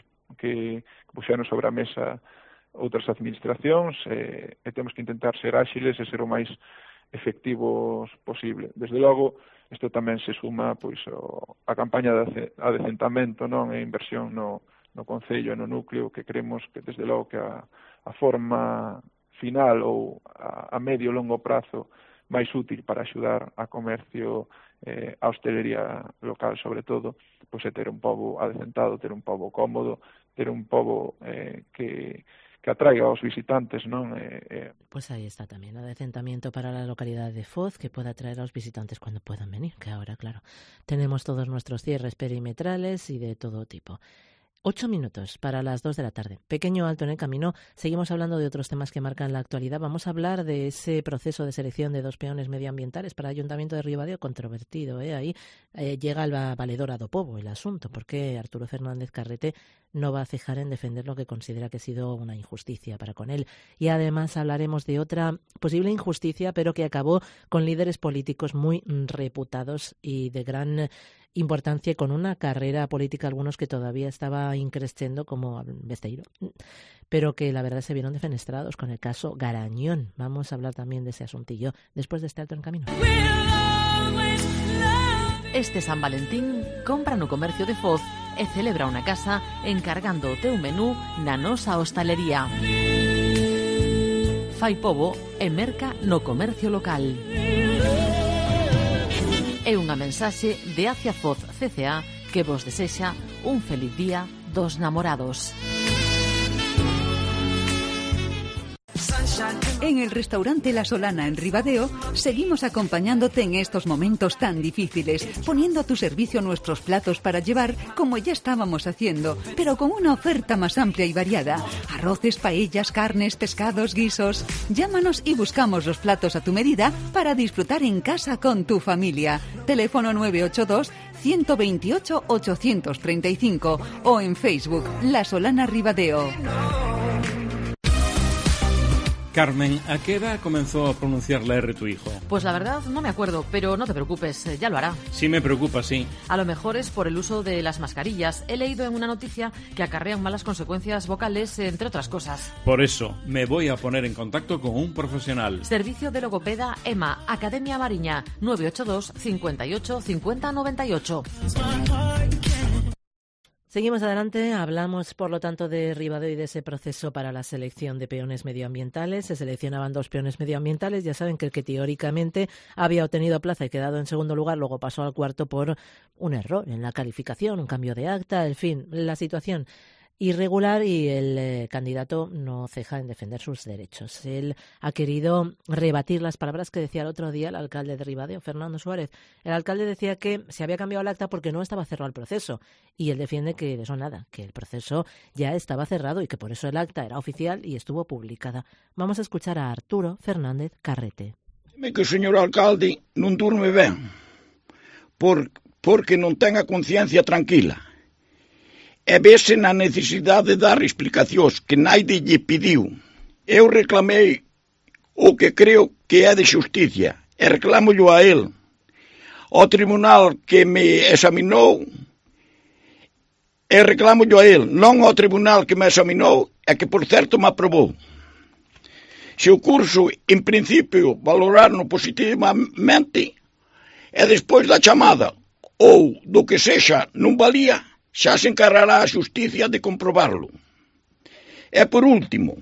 que puxeron sobre a mesa outras administracións e temos que intentar ser áxiles e ser o máis efectivos posible. Desde logo, isto tamén se suma pois a campaña de adecentamento, non, e inversión no Concello e no núcleo, que creemos que desde logo que a forma final ou a medio e longo prazo máis útil para axudar a comercio, a hostelería local sobre todo, pois é ter un pobo adecentado, ter un pobo cómodo, ter un pobo que atraiga aos visitantes, non? Pues ahí está tamén, adecentamiento para la localidad de Foz, que pueda atraer a los visitantes cuando puedan venir, que ahora, claro, tenemos todos nuestros cierres perimetrales y de todo tipo. 8 minutos para las 2 de la tarde. Pequeño alto en el camino. Seguimos hablando de otros temas que marcan la actualidad. Vamos a hablar de ese proceso de selección de 2 peones medioambientales para el Ayuntamiento de Ribadeo, controvertido. Ahí llega la valedora do pobo el asunto, porque Arturo Fernández Carrete no va a cejar en defender lo que considera que ha sido una injusticia para con él. Y además hablaremos de otra posible injusticia, pero que acabó con líderes políticos muy reputados y de gran importancia, con una carrera política, algunos que todavía estaba increciendo, como Besteiro, pero que la verdad se vieron defenestrados con el caso Garañón. Vamos a hablar también de ese asuntillo después de este alto en camino. Este San Valentín, compra no comercio de Foz e celebra unha casa encargando o teu menú na nosa hostalería. Fai pobo e merca no comercio local. É unha mensaxe de Acia Foz CCA que vos desexa un feliz día dos namorados. En el restaurante La Solana en Ribadeo seguimos acompañándote en estos momentos tan difíciles, poniendo a tu servicio nuestros platos para llevar como ya estábamos haciendo, pero con una oferta más amplia y variada. Arroces, paellas, carnes, pescados, guisos. Llámanos y buscamos los platos a tu medida para disfrutar en casa con tu familia. Teléfono 982 128 835 o en Facebook La Solana Ribadeo. Carmen, ¿a qué edad comenzó a pronunciar la R tu hijo? Pues la verdad no me acuerdo, pero no te preocupes, ya lo hará. Sí me preocupa, sí. A lo mejor es por el uso de las mascarillas. He leído en una noticia que acarrean malas consecuencias vocales, entre otras cosas. Por eso, me voy a poner en contacto con un profesional. Servicio de logopeda EMA, Academia Mariña, 982 58 50 98. Seguimos adelante, hablamos por lo tanto de Ribadeo y de ese proceso para la selección de peones medioambientales. Se seleccionaban 2 peones medioambientales, ya saben que el que teóricamente había obtenido plaza y quedado en segundo lugar luego pasó al cuarto por un error en la calificación, un cambio de acta, en fin, la situación irregular y el candidato no ceja en defender sus derechos. Él ha querido rebatir las palabras que decía el otro día el alcalde de Ribadeo, Fernando Suárez. El alcalde decía que se había cambiado el acta porque no estaba cerrado el proceso y él defiende que de eso nada, que el proceso ya estaba cerrado y que por eso el acta era oficial y estuvo publicada. Vamos a escuchar a Arturo Fernández Carrete. Dime que o señor alcalde non durme ben, porque non ten a conciencia tranquila. E vese na necesidade de dar explicacións que naide lle pediu. Eu reclamei o que creo que é de xusticia e reclámollo a él. Ao tribunal que me examinou e reclámollo a él, non ao tribunal que me examinou e que, por certo, me aprobou. Se o curso, en principio, valorarno positivamente e despois da chamada ou do que sexa non valía, xa se encargará a xusticia de comprobarlo. E por último,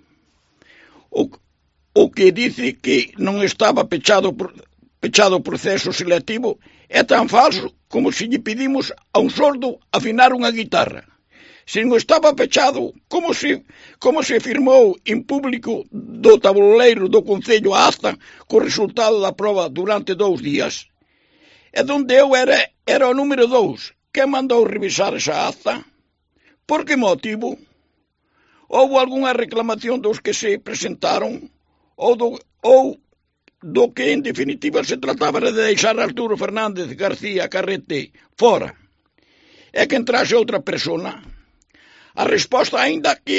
o que dice que non estaba pechado o proceso selectivo é tan falso como se lle pedimos a un sordo afinar unha guitarra. Se non estaba pechado, como se firmou en público do tabuleiro do Concello a acta co resultado da proba durante 2 días. E donde eu era o número 2. Que mandou revisar esa acta? Por que motivo? Houbo algunha reclamación dos que se presentaron? Ou do que, en definitiva, se trataba de deixar Arturo Fernández García Carrete fora? É que entrase outra persona? A resposta, aínda que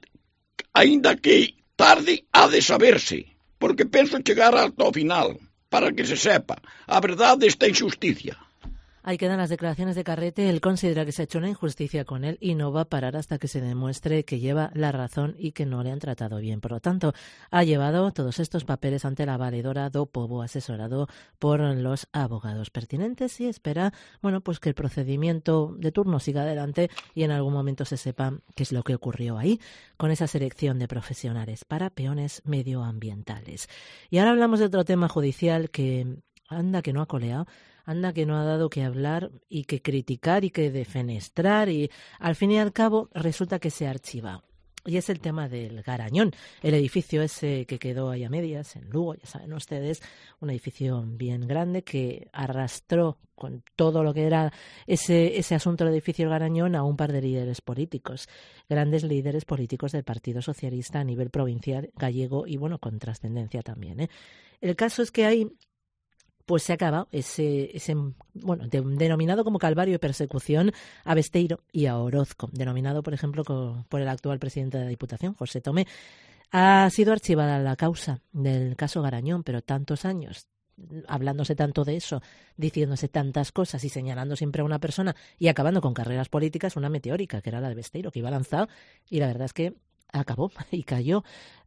tarde, ha de saberse, porque penso chegar ata o final, para que se sepa, a verdade está en xusticia. Ahí quedan las declaraciones de Carrete. Él considera que se ha hecho una injusticia con él y no va a parar hasta que se demuestre que lleva la razón y que no le han tratado bien. Por lo tanto, ha llevado todos estos papeles ante la valedora do Pobo, asesorado por los abogados pertinentes, y espera, pues que el procedimiento de turno siga adelante y en algún momento se sepa qué es lo que ocurrió ahí con esa selección de profesionales para peones medioambientales. Y ahora hablamos de otro tema judicial que anda que no ha coleado. Anda que no ha dado que hablar y que criticar y que defenestrar, y al fin y al cabo resulta que se ha archivado. Y es el tema del Garañón, el edificio ese que quedó ahí a medias en Lugo, ya saben ustedes, un edificio bien grande que arrastró con todo lo que era ese asunto del edificio del Garañón a un par de líderes políticos, grandes líderes políticos del Partido Socialista a nivel provincial gallego y con trascendencia también. El caso es que hay se ha acabado ese denominado como calvario de persecución a Besteiro y a Orozco, denominado, por ejemplo, por el actual presidente de la Diputación, José Tomé. Ha sido archivada la causa del caso Garañón, pero tantos años hablándose tanto de eso, diciéndose tantas cosas y señalando siempre a una persona y acabando con carreras políticas, una meteórica, que era la de Besteiro, que iba lanzado, y la verdad es que acabó y cayó.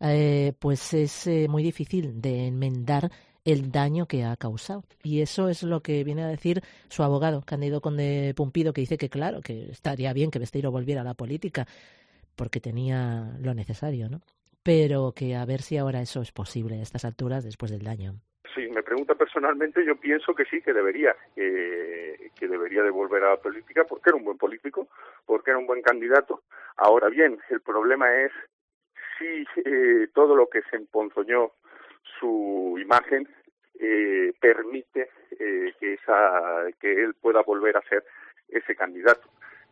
Es muy difícil de enmendar el daño que ha causado. Y eso es lo que viene a decir su abogado, Cándido Conde Pumpido, que dice que claro, que estaría bien que Besteiro volviera a la política, porque tenía lo necesario, ¿no? Pero que a ver si ahora eso es posible a estas alturas después del daño. Si me pregunta personalmente, yo pienso que sí, que debería de volver a la política, porque era un buen político, porque era un buen candidato. Ahora bien, el problema es si todo lo que se emponzoñó su imagen permite que él pueda volver a ser ese candidato,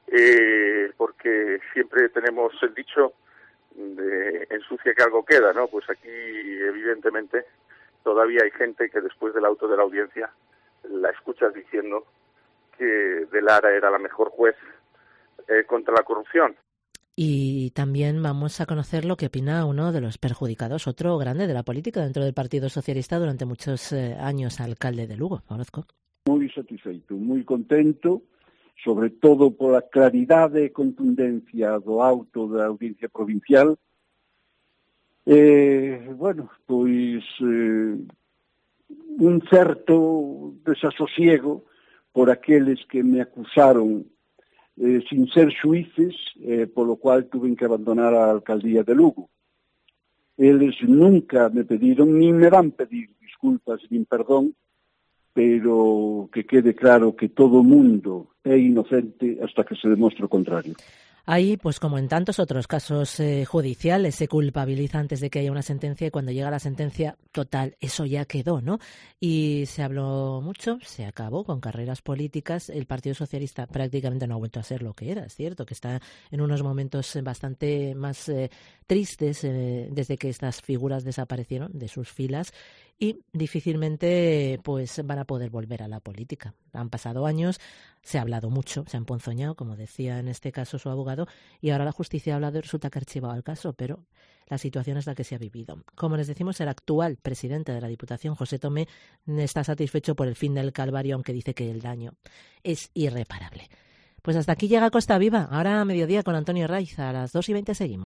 porque siempre tenemos el dicho de ensucia que algo queda, ¿no? Pues aquí evidentemente todavía hay gente que después del auto de la audiencia la escuchas diciendo que De Lara era la mejor juez contra la corrupción. Y también vamos a conocer lo que opina uno de los perjudicados, otro grande de la política dentro del Partido Socialista durante muchos años, alcalde de Lugo, Orozco. Moi satisfeito, moi contento, sobre todo pola claridade e contundencia do auto da Audiencia Provincial. Un certo desasosiego por aqueles que me acusaron sin ser xuíces, polo cual tuve que abandonar a alcaldía de Lugo. Eles nunca me pediron, nin me van pedir disculpas, nin perdón, pero que quede claro que todo o mundo é inocente hasta que se demostre o contrario. Ahí, pues como en tantos otros casos judiciales, se culpabiliza antes de que haya una sentencia y cuando llega la sentencia, total, eso ya quedó, ¿no? Y se habló mucho, se acabó con carreras políticas. El Partido Socialista prácticamente no ha vuelto a ser lo que era, es cierto, que está en unos momentos bastante más tristes desde que estas figuras desaparecieron de sus filas y difícilmente pues van a poder volver a la política. Han pasado años, se ha hablado mucho, se ha emponzoñado, como decía en este caso su abogado, y ahora la justicia ha hablado y resulta que ha archivado el caso, pero la situación es la que se ha vivido. Como les decimos, el actual presidente de la Diputación, José Tomé, está satisfecho por el fin del calvario, aunque dice que el daño es irreparable. Pues hasta aquí llega Costa Viva. Ahora a mediodía con Antonio Raiz. A las 2:20 seguimos.